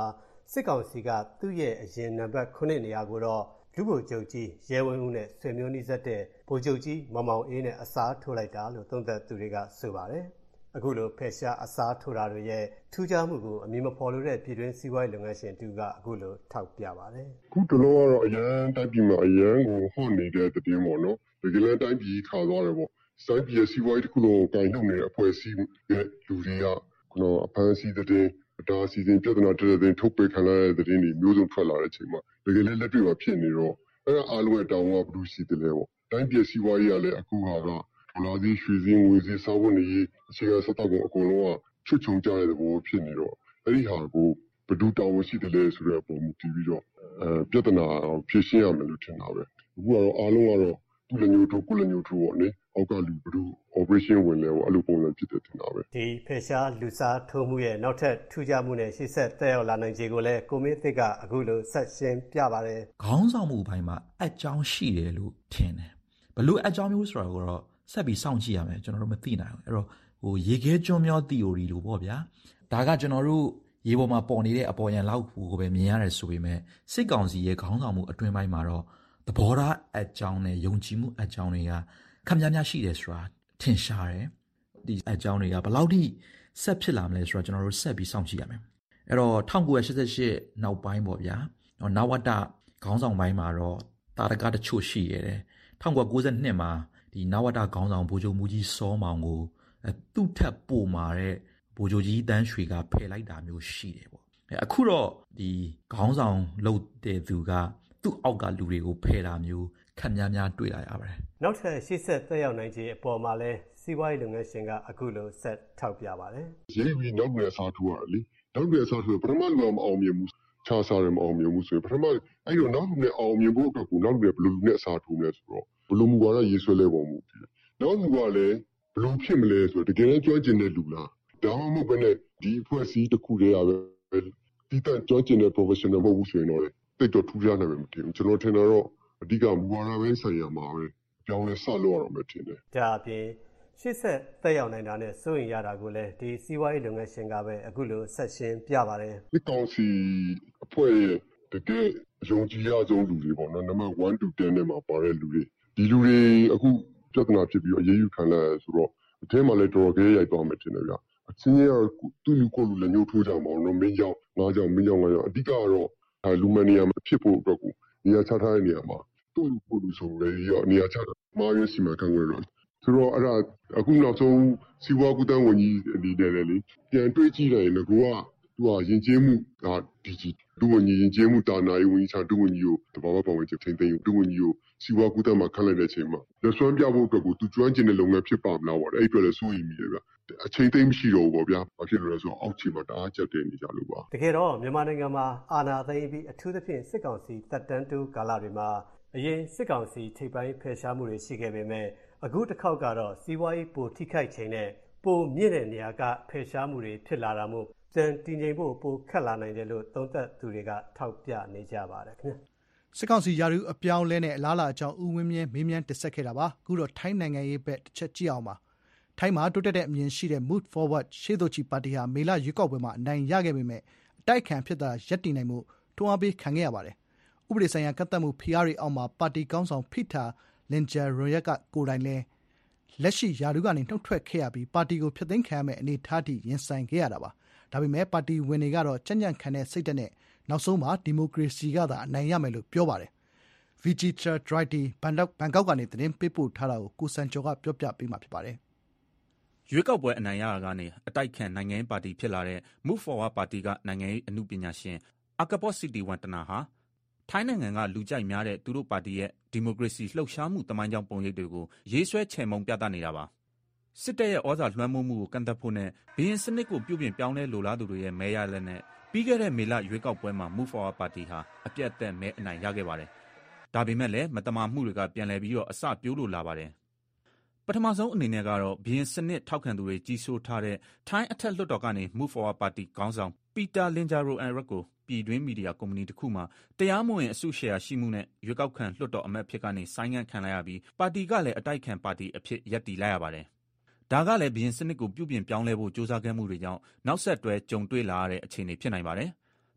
စစ်ကောင်စီကသူ့ရဲ့အရင်နံပါတ်ခုနှစ်နေရာကိုတော့လူဗိုလ်ချုပ်ကြီးရဲဝင်းဦးနဲ့ဆွေမျိုးနှိစက်တဲ့ဗိုလ်ချုပ်ကြီးမောင်မောင်အေးနဲ့အစားထိုးလိုက်တာလို့သုံးသပ်သူတွေကဆိုပါတယ်။အခုလိုဖယ်ရှားအစားထိုးတာတွေရဲ့ထူးခြားမှုကိုအမည်မဖော်လို့တဲ့ပြည်တွင်းစီးပွားရေးလုပ်ငန်းရှင်တူကအခုလိုထောက်ပြပါတယ်။အခုတလောကတော့အရန်တိုက်ပြည်မှာအရန်ကိုဟော့နေတဲ့တည်င်းပေါ့နော်။ဒီကလေးတိုက်ပြည်ခါသွားတယ်ပေါ့။စိုင်းပြည်စီးပွားရေးတစ်ခုလုံးကိုကင်ထုတ်နေတဲ့အဖွဲ့အစည်းရဲ့လူတွေကကတော့အဖမ်းဆီးတဲ့ဒါစီစဉ်ပြဿနာတဲ့တဲ့ထုတ်ပေးခံရတဲ့တဲ့တွေမျိုးစုံထွက်လာတဲ့အချိန်မှာတကယ်လည်းလက်တွေ့မှာဖြစ်နေတော့အဲ့ဒါအားလုံးရဲ့တောင်းကဘလူးရှိတယ်လေပေါ့တိုင်းပြည်စီးပွားရေးကလည်းအခုဟာကဒေါ်လာစီရွှေစင်းငွေစင်းစားဖို့နေအခြေခံစတော့အကုန်လုံးကချွတ်ချုံကြတဲ့ဘောဖြစ်နေတော့အဲ့ဒီဟာကိုဘဒူတောင်းရှိတယ်လေဆိုတဲ့ပုံမူတည်ပြီးတော့အဲပြဿနာဖြေရှင်းရမယ်လို့ထင်တာပဲအခုကတော့အားလုံးကတော့သူ့လည်းညို့ထုတ်ကိုလည်းညို့ထုတ်ပေါ့လေအောက်ကလူဘဒူ operation ဝင်လဲပေါ့အဲ့လိုပုံစံဖြစ်တယ်ထင်တာပဲဒီဖယ်ရှားလူစားထိုးမှုရဲ့နောက်ထပ်ထူးခြားမှုနဲ့ရှေ့ဆက်တက်ရောက်လာနိုင်ခြေကိုလည်းကိုမင်းသစ်ကအခုလိုဆက်ရှင်းပြပါတယ်ခေါင်းဆောင်မှုဘိုင်းမှာအကြောင်းရှိတယ်လို့ထင်တယ်ဘလို့အကြောင်းမျိုးဆိုတာကိုတော့ဆက်ပြီးစောင့်ကြည့်ရမယ်ကျွန်တော်တို့မသိနိုင်ဘူးအဲ့တော့ဟိုရေခဲကျွန်းမျော theory လို့ပေါ့ဗျာဒါကကျွန်တော်တို့ရေပေါ်မှာပေါ်နေတဲ့အပေါ်ယံလောက်ကိုပဲမြင်ရတယ်ဆိုပေမဲ့စစ်ကောင်စီရဲ့ခေါင်းဆောင်မှုအတွင်းပိုင်းမှာတော့သဘောထားအကြောင်းနဲ့ယုံကြည်မှုအကြောင်းတွေကခက်များများရှိတယ်ဆိုတာထင်ရှားတယ်ဒီအကြောင်းတွေကဘယ်လောက်ထိဆက်ဖြစ်လာမလဲဆိုတော့ကျွန်တော်တို့ဆက်ပြီးစောင့်ကြည့်ရမယ်အဲ့တော့၁၉၈၈နောက်ပိုင်းပေါ့ဗျာနဝတခေါင်းဆောင်ပိုင်းမှာတော့တာရကတချို့ရှိရတယ်၁၉၉၂မှာဒီနဝတခေါင်းဆောင်ဗိုလ်ချုပ်မူကြီးစောမောင်ကိုသူ့ထက်ပိုမာတဲ့ဗိုလ်ချုပ်ကြီးတန်းရွှေကဖယ်လိုက်တာမျိုးရှိတယ်ပေါ့အခုတော့ဒီခေါင်းဆောင်လုပ်တဲ့သူကသူ့အောက်ကလူတွေကိုဖယ်တာမျိုးခက်များများတွေ့လာရပါတယ်နောက်ထပ်ရှေ့ဆက်သက်ရောက်နိုင်ခြေအပေါ်မှာလဲစီးပွားရေးလုပ်ငန်းရှင်ကအခုလိုဆက်ထောက်ပြပါတယ်ရေးပြီးနောက်နယ်စားထိုးရတယ်လေနောက်နယ်စားထိုးပထမလူကမအောင်မြင်ဘူးခြားစားရမအောင်မြင်ဘူးဆိုရင်ပထမအဲ့တော့နောက်လူနဲ့အောင်မြင်ဖို့အတွက်ကိုနောက်လူနဲ့ဘယ်လိုလူနဲ့အစားထိုးမလဲဆိုတော့ဘယ်လိုမူဝါဒရေးဆွဲလဲပုံမူတယ်နောက်လူကလည်းဘယ်လိုဖြစ်မလဲဆိုတော့တကယ်ကျွမ်းကျင်တဲ့လူလားဒါမှမဟုတ်ဘဲနဲ့ဒီအဖွဲ့အစည်းတစ်ခုတည်းရပဲဒီတန်ကျွမ်းကျင်တဲ့ professional မဟုတ်ဘူးဆိုရင်တော့တိတ်တော့ထူးခြားနိုင်မှာမထင်ဘူးကျွန်တော်ထင်တာတော့အဓိကမူဝါဒပဲဆိုင်ရာမှာပဲကြောင်းလဲဆက်လို့ရအောင်မထင်တယ်ဒါအပြင်ရှေ့ဆက်သက်ရောက်နိုင်တာနဲ့စိုးရင်ရတာကိုလည်းဒီစီးပွားရေးလုပ်ငန်းရှင်ကပဲအခုလိုဆက်ရှင်းပြပါတယ်ဒီကောင်စီအဖွဲ့ရဲ့တကယ်ယုံကြည်ရဆုံးလူတွေပေါ့နော်နံပါတ်one to ten နဲ့မှာပါတဲ့လူတွေဒီလူတွေအခုပြဿနာဖြစ်ပြီးအရေးယူခံလာဆိုတော့အထဲမှာလည်းတော်တော်ကြီးရိုက်သွားမှထင်တယ်ဗျအချင်းချင်းကသူ့လူကိုလူလည်းညှို့ထိုးကြမှာနော်မင်းကြောင့်ငါကြောင့်မင်းကြောင့်ငါကြောင့်အဓိကတော့လူမနီယာမဖြစ်ဖို့အတွက်ကိုနေရာချထားတဲ့နေရာမှာသူ့လူကိုလူဆိုလည်းရောနေရာချတာမာရင်းစီမံခန့်ခွဲတော့ဆိုတော့အဲ့ဒါအခုနောက်ဆုံးစီဝါကူတန်းဝန်ကြီးဒီတယ်လေပြန်တွေးကြည့်လိုက်ရင်လည်းကိုကသူကယဉ်ကျေးမှုကဒီကြီးဒုဝန်ကြီးယဉ်ကျေးမှုတာနာရေးဝန်ကြီးချဒုဝန်ကြီးကိုတဘာဝပတ်ဝန်းကျင်ထိန်းသိမ်းဒုဝန်ကြီးကိုစီဝါကူတန်းမှာခန့်လိုက်တဲ့အချိန်မှာလက်စွမ်းပြဖို့အတွက်ကိုသူကျွမ်းကျင်တဲ့လုပ်ငန်းဖြစ်ပါမလားပေါ့အဲ့အတွက်လည်းစိုးရိမ်မိတယ်ဗျအချိန်သိမ်းမရှိတော့ဘူးပေါ့ဗျာဘာဖြစ်လို့လဲဆိုတော့အောက်ခြေမှာတအားကျက်တယ်နေကြလို့ပါတကယ်တော့မြန်မာနိုင်ငံမှာအာဏာသိမ်းပြီးအထူးသဖြင့်စစ်ကောင်စီတပ်တန်းတူကာလတွေမှာအရင်စစ်ကောင်စီထိပ်ပိုင်းဖယ်ရှားမှုတွေရှိခဲ့ပေမဲ့အခုတစ်ခေါက်ကတော့စီးပွားရေးပိုထိခိုက်ချိန်နဲ့ပိုမြင့်တဲ့နေရာကဖယ်ရှားမှုတွေဖြစ်လာတာမို့ပြန်တည်ငြိမ်ဖို့ပိုခက်လာနိုင်တယ်လို့သုံးသပ်သူတွေကထောက်ပြနေကြပါတယ်ခင်ဗျာစစ်ကောင်စီရာထူးအပြောင်းလဲနဲ့အလားအလာအကြောင်းဦးဝင်းမြင့်မေးမြန်းတင်ဆက်ခဲ့တာပါအခုတော့ထိုင်းနိုင်ငံရေးဘက်တစ်ချက်ကြည့်အောင်ပါထိုင်းမှာတိုးတက်တဲ့အမြင်ရှိတဲ့ Move Forward ရှေ့သို့ချီပါတီဟာမေလရွေးကောက်ပွဲမှာအနိုင်ရခဲ့ပေမဲ့အတိုက်ခံဖြစ်တာရပ်တည်နိုင်မှုတွန်းအားပေးခံခဲ့ရပါတယ်ဥပဒေဆိုင်ရာကန့်သတ်မှုဖိအားတွေအောက်မှာပါတီကောင်းဆောင်ဖိတာလင်ဂျာရိုယက်ကကိုယ်တိုင်လဲလက်ရှိရာထူးကနေနှုတ်ထွက်ခဲ့ရပြီးပါတီကိုဖျက်သိမ်းခံရမယ့်အနေအထားထိရင်ဆိုင်ခဲ့ရတာပါဒါပေမဲ့ပါတီဝင်တွေကတော့ကြံ့ကြံ့ခံတဲ့စိတ်ဓာတ်နဲ့နောက်ဆုံးမှာဒီမိုကရေစီကသာအနိုင်ရမယ်လို့ပြောပါတယ် Vijitra Drighty ဘန်ကောက်ကနေသတင်းပေးပို့ထားတာကိုကိုစံကျော်ကပြောပြပေးမှာဖြစ်ပါတယ်ရွေးကောက်ပွဲအနိုင်ရတာကနေအတိုက်ခံနိုင်ငံရေးပါတီဖြစ်လာတဲ့ Move Forward ပါတီကနိုင်ငံရေးအမှုပညာရှင်အာကပော့စီတီဝမ်တနာဟာထိုင်းနိုင်ငံကလူကြိုက်များတဲ့သူတို့ပါတီရဲ့ဒီမိုကရေစီလှုပ်ရှားမှုတမိုင်းကြောင်းပုံရိပ်တွေကိုရေးဆွဲချေမှုန်းပြသနေတာပါစစ်တပ်ရဲ့ဩဇာလွှမ်းမိုးမှုကိုကန့်သတ်ဖို့နဲ့ဘီရင်စနစ်ကိုပြုပြင်ပြောင်းလဲလိုလားသူတွေရဲ့မဲရလက်နဲ့ပြီးခဲ့တဲ့မေလရွေးကောက်ပွဲမှာ Move Forward ပါတီဟာအပြတ်အသတ်မဲအနိုင်ရခဲ့ပါတယ်ဒါပေမဲ့လည်းမတမာမှုတွေကပြန်လည်ပြီးတော့အစပြိုးလို့လာပါတယ်ပထမဆုံးအနေနဲ့ကတော့ဘီရင်စနစ်ထောက်ခံသူတွေကြီးစိုးထားတဲ့ထိုင်းအထက်လွှတ်တော်ကနေ Move Forward ပါတီခေါင်းဆောင်ပီတာလင်ဂျာရိုအန်ရက်ကိုပြည်တွင်းမီဒီယာကုမ္ပဏီတစ်ခုမှာတရားမဝင်အစုရှယ်ယာရှိမှုနဲ့ရွေးကောက်ခံလွှတ်တော်အမတ်ဖြစ်ကနေဆိုင်းငံ့ခံလိုက်ရပြီးပါတီကလည်းအတိုက်ခံပါတီအဖြစ်ရပ်တည်လိုက်ရပါတယ်ဒါကလည်းဘီရင်စနစ်ကိုပြုပြင်ပြောင်းလဲဖို့စ조사ခဲ့မှုတွေကြောင့်နောက်ဆက်တွဲကြုံတွေ့လာရတဲ့အခြေအနေဖြစ်နိုင်ပါတယ်ပ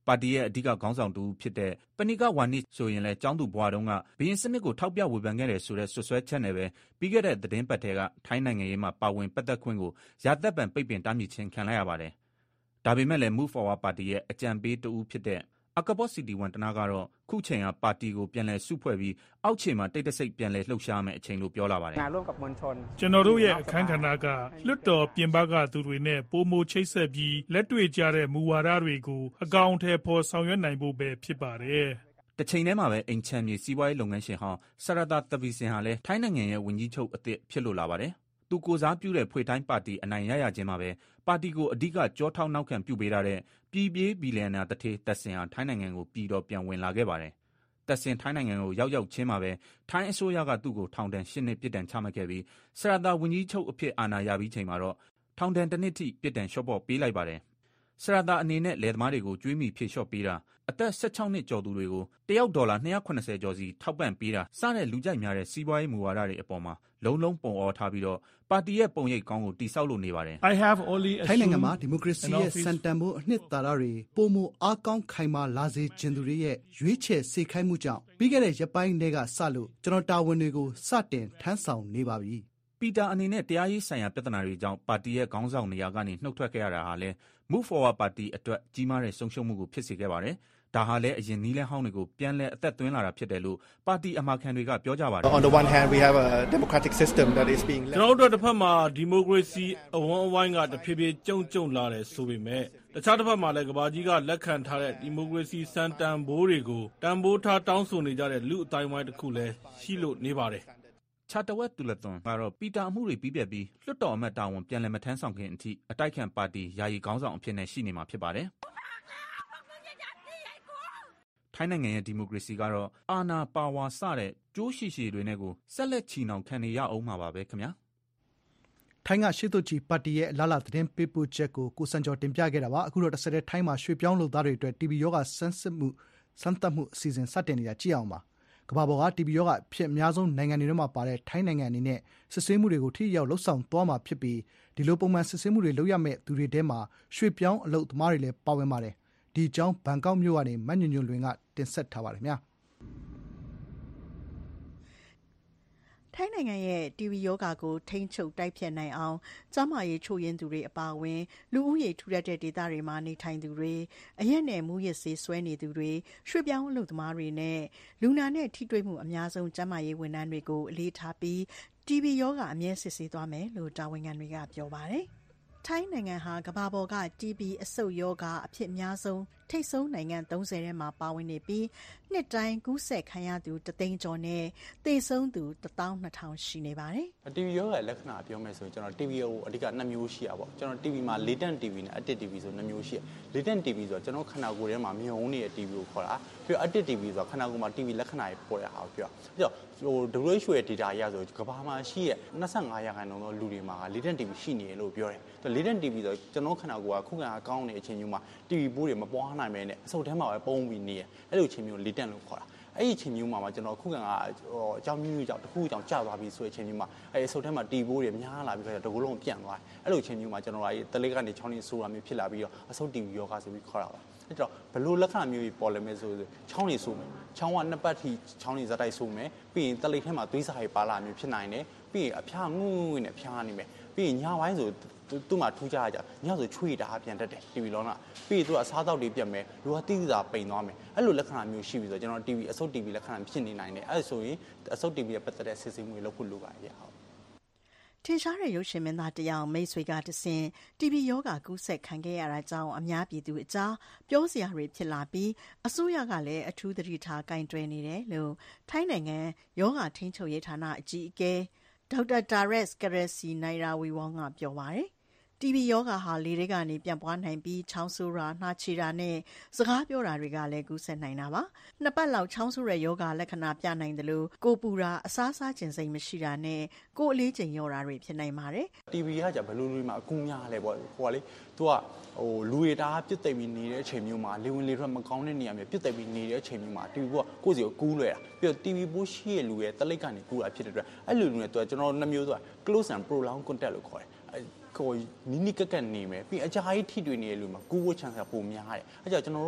ပါတီရဲ့အဓိကခေါင်းဆောင်တူဖြစ်တဲ့ပဏိကဝါနစ်ဆိုရင်လည်းကျောင်းသူဘွားတုန်းကဘရင်စနစ်ကိုထောက်ပြဝေဖန်ခဲ့တယ်ဆိုတဲ့ဆွဆွဲချက်နဲ့ပဲပြီးခဲ့တဲ့သတင်းပတ်ထဲကထိုင်းနိုင်ငံရေးမှာပါဝင်ပတ်သက်ခွင့်ကိုရာသက်ပံပိတ်ပင်တားမြစ်ခြင်းခံလိုက်ရပါတယ်။ဒါပေမဲ့လည်း Move Forward ပါတီရဲ့အကြံပေးတဦးဖြစ်တဲ့အာကပေါ့စီတီဝန်တနာကတော့ခုချိန်ကပါတီကိုပြန်လည်စုဖွဲ့ပြီးအောက်ခြေမှာတိတ်တဆိတ်ပြန်လည်လှုပ်ရှားမယ်အချိန်လို့ပြောလာပါတယ်။ကျွန်တော်တို့ရဲ့အခမ်းကဏ္ဍကလွတ်တော်ပြင်ပကသူတွေနဲ့ပိုမိုချိတ်ဆက်ပြီးလက်တွေ့ကျတဲ့မူဝါဒတွေကိုအကောင့်ထဲပေါ်ဆောင်ရွက်နိုင်ဖို့ပဲဖြစ်ပါတယ်။တစ်ချိန်တည်းမှာပဲအိမ်ချမ်းမြေစီးပွားရေးလုပ်ငန်းရှင်ဟောင်းဆရတာတပီစင်ဟာလည်းထိုင်းနိုင်ငံရဲ့ဝန်ကြီးချုပ်အသစ်ဖြစ်လို့လာပါတယ်။သူကိုစားပြုတဲ့ဖွေတိုင်းပါတီအနိုင်ရရခြင်းမှာပဲပါတီကိုအဓိကကြောထောက်နောက်ခံပြုပေးထားတဲ့ပြည်ပြေးဘီလီယံနာတထေးတက်စင်ဟာထိုင်းနိုင်ငံကိုပြည်တော်ပြန်ဝင်လာခဲ့ပါတယ်။တက်စင်ထိုင်းနိုင်ငံကိုရောက်ရောက်ချင်းမှာပဲထိုင်းအစိုးရကသူ့ကိုထောင်ဒဏ်၈နှစ်ပြစ်ဒဏ်ချမှတ်ခဲ့ပြီးဆရာတာဝန်ကြီးချုပ်အဖြစ်အာဏာရပြီးချိန်မှာတော့ထောင်ဒဏ်တစ်နှစ်ထိပြစ်ဒဏ်လျှော့ပေါ့ပေးလိုက်ပါတယ်။ဆရာတာအနေနဲ့လယ်သမားတွေကိုကြွေးမြီဖြေလျှော့ပေးတာအသက်၁၆နှစ်ကျော်သူတွေကိုတယောက်ဒေါ်လာ၂၇၀ကျော်စီထောက်ပံ့ပေးတာစတဲ့လူကြိုက်များတဲ့စီးပွားရေးမူဝါဒတွေအပေါ်မှာလုံးလုံးပုံအောထားပြီးတော့ပါတီရဲ့ပုံရိပ်ကောင်းကိုတိဆောက်လို့နေပါတယ်။ I have only ထိုင်းနိုင်ငံမှာဒီမိုကရေစီရဲ့စံတန်ဖိုးအနှစ်သာရတွေပုံမအားကောင်းခိုင်မာလာစေခြင်းသူတွေရဲ့ရွေးချယ်စေခိုင်းမှုကြောင့်ပြီးခဲ့တဲ့ရက်ပိုင်းတွေကစလို့ကျွန်တော်တာဝန်တွေကိုစတင်ထမ်းဆောင်နေပါပြီ။ပီတာအနေနဲ့တရားရေးဆိုင်ရာပြဿနာတွေကြောင့်ပါတီရဲ့ခေါင်းဆောင်နေရာကနေနှုတ်ထွက်ခဲ့ရတာဟာလဲ Move Forward ပါတီအတွက်ကြီးမားတဲ့ဆုံးရှုံးမှုကိုဖြစ်စေခဲ့ပါတယ်။ဒါဟာလည်းအရင်နီးလန်းဟောင်းတွေကိုပြန်လဲအသက်သွင်းလာတာဖြစ်တယ်လို့ပါတီအမှာခံတွေကပြောကြပါတယ် On the one hand we have a democratic system that is being ကျွန်တော်တို့တစ်ဖက်မှာဒီမိုကရေစီအဝန်းအဝိုင်းကတဖြည်းဖြည်းကျုံကျုံလာတယ်ဆိုပေမဲ့တခြားတစ်ဖက်မှာလည်းကဘာကြီးကလက်ခံထားတဲ့ဒီမိုကရေစီစံတန်ဖိုးတွေကိုတန်ဖိုးထားတောင်းဆိုနေကြတဲ့လူအတိုင်းဝိုင်းတစ်ခုလည်းရှိလို့နေပါတယ်ချာတဝက်တူလသွန်ကတော့ပီတာအမှုတွေပြီးပြတ်ပြီးလွှတ်တော်အမတ်တာဝန်ပြန်လည်မထမ်းဆောင်ခင်အထိအတိုက်ခံပါတီယာယီခေါင်းဆောင်အဖြစ်နဲ့ရှိနေမှာဖြစ်ပါတယ်ထိုင်းနိုင်ငံရဲ့ဒီမိုကရေစီကတော့အာဏာပါဝါစတဲ့ကျိုးရှိရှိတွေနဲ့ကိုဆက်လက်ချီနှောင်ခံနေရအောင်မှာပါပဲခင်ဗျာထိုင်းကရှေ့သွကြီးပါတီရဲ့အလားအလာသတင်းပေးပို့ချက်ကိုကိုစံကျော်တင်ပြခဲ့တာပါအခုတော့တစ်ဆက်တည်းထိုင်းမှာရွှေပြောင်းလုပ်သားတွေအတွက် တီ ဘီ ရောဂါဆန်းစစ်မှုစမ်းသပ်မှုအစီအစဉ်စတင်နေတာကြည့်အောင်ပါကမ္ဘာပေါ်က တီ ဘီ ရောဂါအဖြစ်အများဆုံးနိုင်ငံတွေထဲမှာပါတဲ့ထိုင်းနိုင်ငံအနေနဲ့စစ်ဆေးမှုတွေကိုထိရောက်လှုပ်ဆောင်သွားမှာဖြစ်ပြီးဒီလိုပုံမှန်စစ်ဆေးမှုတွေလုပ်ရမယ့်သူတွေထဲမှာရွှေပြောင်းအလုပ်သမားတွေလည်းပါဝင်ပါတယ်ဒီအကြောင်းဘန်ကောက်မြို့ကနေမညွန့်ညွန့်လွင်ကတင်ဆက်ထားပါတယ်ခင်ဗျာထိုင်းနိုင်ငံရဲ့တီဘီရောဂါကိုထိန်းချုပ်တိုက်ဖျက်နိုင်အောင်ကျန်းမာရေးချို့ယွင်းသူတွေအပါအဝင်လူဦးရေထူထပ်တဲ့ဒေသတွေမှာနေထိုင်သူတွေအရက်နဲ့မူးယစ်ဆေးဆွဲနေသူတွေရွှေ့ပြောင်းအလုပ်သမားတွေနဲ့လူနာနဲ့ထိတွေ့မှုအများဆုံးကျန်းမာရေးဝန်ထမ်းတွေကိုအလေးထားပြီးတီဘီရောဂါအမြဲစစ်ဆေးသွားမယ်လို့တာဝန်ခံတွေကပြောပါတယ်ထိုင်းနိုင်ငံဟာကမ္ဘာပေါ်က တီ ဘီ အဆုတ်ရောဂါအဖြစ်အများဆုံးထိပ်ဆုံးနိုင်ငံသုံးဆယ်ထဲမှာပါဝင်နေပြီးနှစ်တိုင်းကူးစက်ခံရသူတသိန်းကျော်နဲ့သေဆုံးသူတစ်သောင်းနှစ်ထောင်ရှိနေပါတယ်။ တီ ဘီ ရောဂါရဲ့လက္ခဏာပြောမယ်ဆိုရင်ကျွန်တော် တီ ဘီ ကိုအဓိကနှစ်မျိုးရှိတာပေါ့ကျွန်တော် တီ ဘီ မှာ latent တီ ဘီ နဲ့ active တီ ဘီ ဆိုနှစ်မျိုးရှိတယ်။ latent တီ ဘီ ဆိုတော့ကျွန်တော်ခန္ဓာကိုယ်ထဲမှာမြုံနေတဲ့ တီ ဘီ ကိုခေါ်တာပြီးတော့ active တီ ဘီ ဆိုတော့ခန္ဓာကိုယ်မှာ တီ ဘီ လက္ခဏာတွေပေါ်တဲ့ဟာကိုပြောတာပြီးတော့ဟို ဒဘလျူ အို အေချ် အို ရဲ့ data အရဆိုကမ္ဘာမှာရှိတဲ့၂၅ရာခိုင်နှုန်းသောလူတွေမှာ latent တီ ဘီ ရှိနေတယ်လို့ပြောတယ်။ latent တီ ဘီ ဆိုတော့ကျွန်တော်ခန္ဓာကိုယ်ကခုခံအားကောင်းတဲ့အချိန်မျိုးမှာ တီ ဘီ ပိုးတွေမပွားနိုင်ပဲနဲ့အဆုတ်ထဲမှာပဲပုံပြီးနေရအဲ့လိုအချိန်မျိုး latent လို့ခေါ်တာအဲ့ဒီအချိန်မျိုးမှာကျွန်တော်ခုခံအားဟိုအကြောင်းမျိုးမျိုးကြောင့်တစ်ခုကြောင့်ကျသွားပြီဆိုတဲ့အချိန်မျိုးမှာအဲ့အဆုတ်ထဲမှာတီဘိုးတွေများလာပြီးတော့တကူလုံးပြန့်သွားတယ်အဲ့လိုအချိန်မျိုးမှာကျွန်တော်ကတလေးကနေချောင်းနေဆိုတာမျိုးဖြစ်လာပြီးတော့အဆုတ်တီဘီယောဂဆိုပြီးခေါ်တာပါအဲ့တော့ဘလို့လက္ခဏာမျိုးကြီးပေါ်လာမယ်ဆိုရင်ချောင်းနေဆိုမယ်ချောင်းကနှစ်ပတ်ထိချောင်းနေဇက်တိုက်ဆိုမယ်ပြီးရင်တလေးထဲမှာသွေးစာတွေပါလာမျိုးဖြစ်နိုင်တယ်ပြီးရင်အဖျားငုံငုံနဲ့ဖျားနေမယ်ပြီးရင်ညပိုင်းဆိုသူ့မှာထူးခြားကြညဆိုချွေတာပြန်တတ်တယ်တီဗီလောကပြီးသူကအစားတောက်တွေပြတ်မယ်လူကတိတိသာပိန်သွားမယ်အဲ့လိုလက္ခဏာမျိုးရှိပြီဆိုတော့ကျွန်တော်တီဗီအဆုတ်တီဗီလက္ခဏာဖြစ်နေနိုင်တယ်အဲ့ဆိုရင်အဆုတ်တီဗီရဲ့ပတ်သက်တဲ့စစ်ဆေးမှုတွေလုပ်ဖို့လိုပါရဲ့ဟုတ်ထင်ရှားတဲ့ရုပ်ရှင်မင်းသားတယောက်မိတ်ဆွေကတဆင့်တီဗီယောဂါကူးစက်ခံခဲ့ရတာကြောင့်အများပြည်သူအကြားပြောစရာတွေဖြစ်လာပြီးအစိုးရကလည်းအထူးသတိထားကင်တွယ်နေတယ်လို့ထိုင်းနိုင်ငံယောဂါထိန်းချုပ်ရေးဌာနအကြီးအကဲဒေါက်တာဒါရက်စ်ကရက်စီနိုင်ရာဝီဝေါင်းကပြောပါတယ်တီဘီယောဂါဟာလေတွေကနေပြန့်ပွားနိုင်ပြီးချောင်းဆိုးတာနှာချေတာနဲ့စကားပြောတာတွေကလည်းကူးစက်နိုင်တာပါနှစ်ပတ်လောက်ချောင်းဆိုးတဲ့ယောဂါလက္ခဏာပြနိုင်တယ်လို့ကိုပူတာအစားစားခြင်းစိတ်မရှိတာနဲ့ကိုအလေးချိန်လျော့တာတွေဖြစ်နိုင်ပါတယ်တီဘီကကြဘယ်လိုလိုမှာအကူများလဲပေါ့ဟိုကလေသူကဟိုလူရတာပြစ်သိမ့်ပြီးနေတဲ့အချိန်မျိုးမှာလေဝင်လေထွက်မကောင်းတဲ့နေရာမျိုးပြစ်သိမ့်ပြီးနေတဲ့အချိန်မျိုးမှာတီဘီကကိုယ့်စီကိုကူးလွယ်တာပြီးတော့တီဘီပိုးရှိရဲ့လူရဲ့တလိပ်ကနေကူးတာဖြစ်တဲ့အတွက်အဲ့လိုလူနဲ့သူကကျွန်တော်နှစ်မျိုးသူက close and prolonged contact လို့ခေါ်တယ်ကိုနီးနီးကက်ကက်နေမယ်ပြီးအကြာကြီးထိတွေ့နေတဲ့လူမှာကူးဖို့ chance ပိုများတယ်အဲကြောင့်ကျွန်တော်တို့က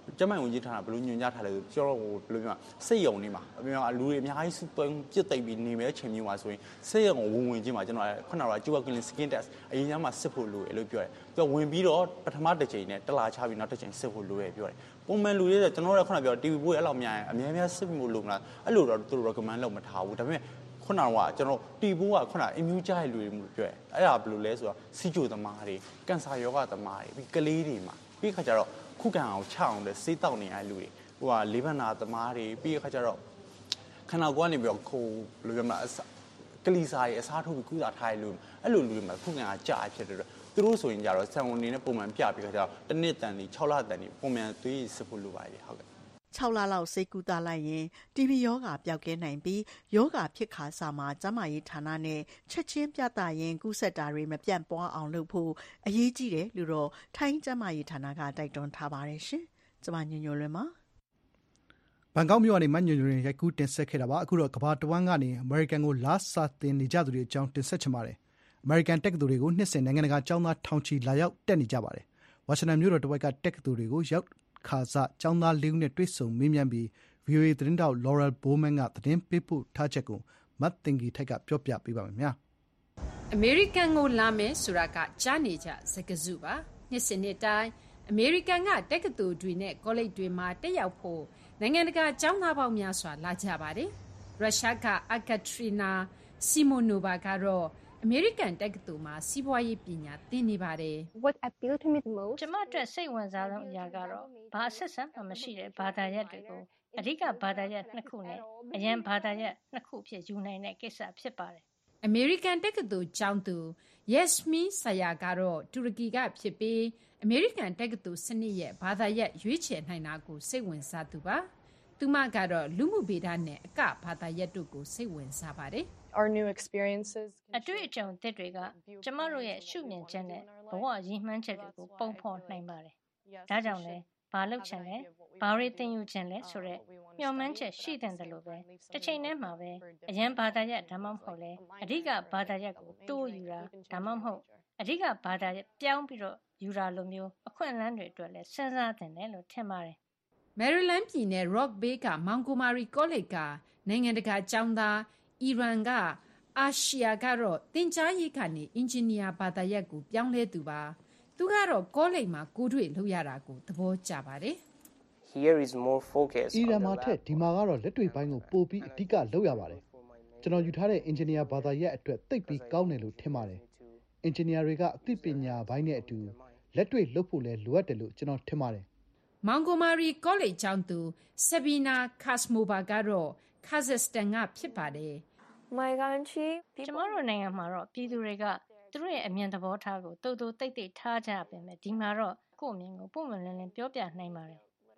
ကျမဝင်ကြီးထားတာဘယ်လိုညွှန်ကြားထားလဲဆိုကျွန်တော်ဘယ်လိုပြောစိတ်ယုံနေမှာအများလူတွေအများကြီးပြစ်သိပ်ပြီးနေမဲ့အချိန်မျိုးမှာဆိုရင်စိတ်ယုံကိုဝင်ဝင်ချင်းမှာကျွန်တော်ခုနကကျူဝကလင် skin test အရင်ကမှစစ်ဖို့လိုတယ်လို့ပြောတယ်သူကဝင်ပြီးတော့ပထမတစ်ချိန်နဲ့တလာချပြီးနောက်တစ်ချိန်စစ်ဖို့လိုတယ်ပြောတယ်ပုံမှန်လူတွေကျွန်တော်တို့ခုနပြော တီဗီ ပိုးအဲ့လောက်များရင်အများများစစ်ဖို့လိုမလားအဲ့လိုတော့သူတို့ recommend လုပ်မထားဘူးဒါပေမဲ့ခုနကကျွန်တော်တီဗီ ပိုးကခုန immune ကြားတဲ့လူတွေမျိုးပြောတယ်အဲ့ဒါဘယ်လိုလဲဆိုတော့စီဂျိုသမားတွေကင်ဆာယောဂသမားတွေပြီးကလေးတွေမှာပြီးခါကျတော့ခုခံအောင်ချအောင်တဲ့စေးတောက်နေရတဲ့လူတွေဟိုကလေးဘနာသမားတွေပြီးခါကျတော့ခန္ဓာကိုယ်ကနေပြီးတော့ခိုးဘယ်လိုပြောမလဲကလီစာတွေအစားထိုးပြီးကုသထားရလို့အဲ့လိုလူတွေမှာခုခံအားကြာဖြစ်တယ်သူတို့ဆိုရင်ကြတော့ဆံဝင်နေနဲ့ပုံမှန်ပြပြီးခါကျတော့တစ်နှစ်တန်ဒီ၆လတန်ဒီပုံမှန်သွေးစစ်ဖို့လိုပါတယ်ဟုတ်ကဲ့၆လလောက်စိတ်ကူတာလိုက်ရင်တီဘီယောဂါပျောက်ကဲနိုင်ပြီးယောဂါဖြစ်ခါစားမှာကျန်းမာရေးဌာနနဲ့ချက်ချင်းပြသရင်ကူးစက်တာတွေမပြန့်ပွားအောင်လုပ်ဖို့အရေးကြီးတယ်လို့တော့ထိုင်းကျန်းမာရေးဌာနကတိုက်တွန်းထားပါတယ်ရှင်။ကျမညညလွင်ပါဘန်ကောက်မြို့ကနေမညညလွင်ရိုက်ကူးတင်ဆက်ခဲ့တာပါအခုတော့ကမ္ဘာတဝန်းကနေအမေရိကန်ကိုလာစာတင်နေကြသူတွေအကြောင်းတင်ဆက်ချင်ပါတယ်အမေရိကန်တက္ကသိုလ်တွေကိုနှစ်စဉ်နိုင်ငံတကာကျောင်းသားထောင်ချီလာရောက်တက်နေကြပါတယ်ဝါရှင်တန်မြို့တော်တဝက်ကတက္ကသိုလ်တွေကိုရောက်ခါစားကျောင်းသားလေးဦးနဲ့တွေ့ဆုံမေးမြန်းပြီး ဗွီအိုအေ သတင်းတောက် Laurel Bowman ကသတင်းပေးပို့ထားချက်ကိုမတ်တင်ကြီးထိုက်ကပြောပြပေးပါမယ်များအမေရိကန်ကိုလာမယ်ဆိုတာကကြားနေကြစကားစုပါနှစ်စဉ်နှစ်တိုင်းအမေရိကန်ကတက္ကသိုလ်တွေနဲ့ကောလိပ်တွေမှာတက်ရောက်ဖို့နိုင်ငံတကာကျောင်းသားပေါင်းများစွာလာကြပါတယ်ရုရှားကအကထရီနာစီမိုနိုဗာကတော့အမေရိကန်တက္ကသိုလ်မှာစီးပွားရေးပညာသင်နေပါတယ် What appealed to me the most ကျွန်မအတွက်စိတ်ဝင်စားဆုံးအရာကတော့ဘာအဆက်ဆက်မှမရှိတဲ့ဘာသာရပ်တွေကိုအဓိကဘာသာရပ်နှစ်ခုနဲ့အရန်ဘာသာရပ်နှစ်ခုဖြစ်ယူနိုင်တဲ့ကိစ္စဖြစ်ပါတယ်အမေရိကန်တက္ကသိုလ်ကျောင်းသူ Yasmin Saya ကတော့တူရကီကဖြစ်ပြီးအမေရိကန်တက္ကသိုလ်စနစ်ရဲ့ဘာသာရပ်ရွေးချယ်နိုင်တာကိုစိတ်ဝင်စားသူပါသူမကတော့လူမှုဗေဒနဲ့အကဘာသာရပ်တို့ကိုစိတ်ဝင်စားပါတယ် Our new experiences အတွေ့အကြုံသစ်တွေကကျမတို့ရဲ့ရှုမြင်ချက်နဲ့ဘဝရည်မှန်းချက်တွေကိုပုံဖော်နိုင်ပါတယ်။ဒါကြောင့်လဲဘာလုပ်ချင်လဲဘာတွေသင်ယူချင်လဲဆိုတော့မျှော်မှန်းချက်ရှိတဲ့တယ်လို့ပဲတစ်ချိန်တည်းမှာပဲအရန်ဘာသာရပ်ဒါမှမဟုတ်လဲအဓိကဘာသာရပ်ကိုတိုးယူတာဒါမှမဟုတ်အဓိကဘာသာရပ်ပြောင်းပြီးတော့ယူတာလိုမျိုးအခွင့်အလမ်းတွေအတွက်လဲစဉ်းစားသင့်တယ်လို့ထင်ပါတယ်။ Maryland ပြည်နယ် Rock Bay က Montgomery College ကနိုင်ငံတကာကျောင်းသားအီရန်ကအာရှယာကတော့သင်ကြားရေးကနေအင်ဂျင်နီယာဘာသာရပ်ကိုပြောင်းလဲသူပါသူကတော့ကောလိပ်မှာကိုတွေ့လုပ်ရတာကိုသဘောကျပါတယ် Here is more focus အီရန်မှာထက်ဒီမှာကတော့လက်တွေ့ပိုင်းကိုပို့ပြီးအဓိကလုပ်ရပါတယ်ကျွန်တော်ယူထားတဲ့အင်ဂျင်နီယာဘာသာရပ်အတွက်သိပ်ပြီးကောင်းတယ်လို့ထင်ပါတယ်အင်ဂျင်နီယာတွေကအသိပညာပိုင်းနဲ့အတူလက်တွေ့လုပ်ဖို့လဲလိုအပ်တယ်လို့ကျွန်တော်ထင်ပါတယ် Montgomery College ကျောင်းသူ Sabina Kasmova ကတော့ Kazakhstan ကဖြစ်ပါတယ် My country ကျမတို့နိုင်ငံမှာတော့ပြည်သူတွေကသူတို့ရဲ့အမြင်သဘောထားကိုတိုးတိုးတိတ်တိတ်ထားကြပါမယ်ဒီမှာတော့ကိုယ့်အမြင်ကိုပုံမှန်လင်းလင်းပြောပြနိုင်ပါတယ်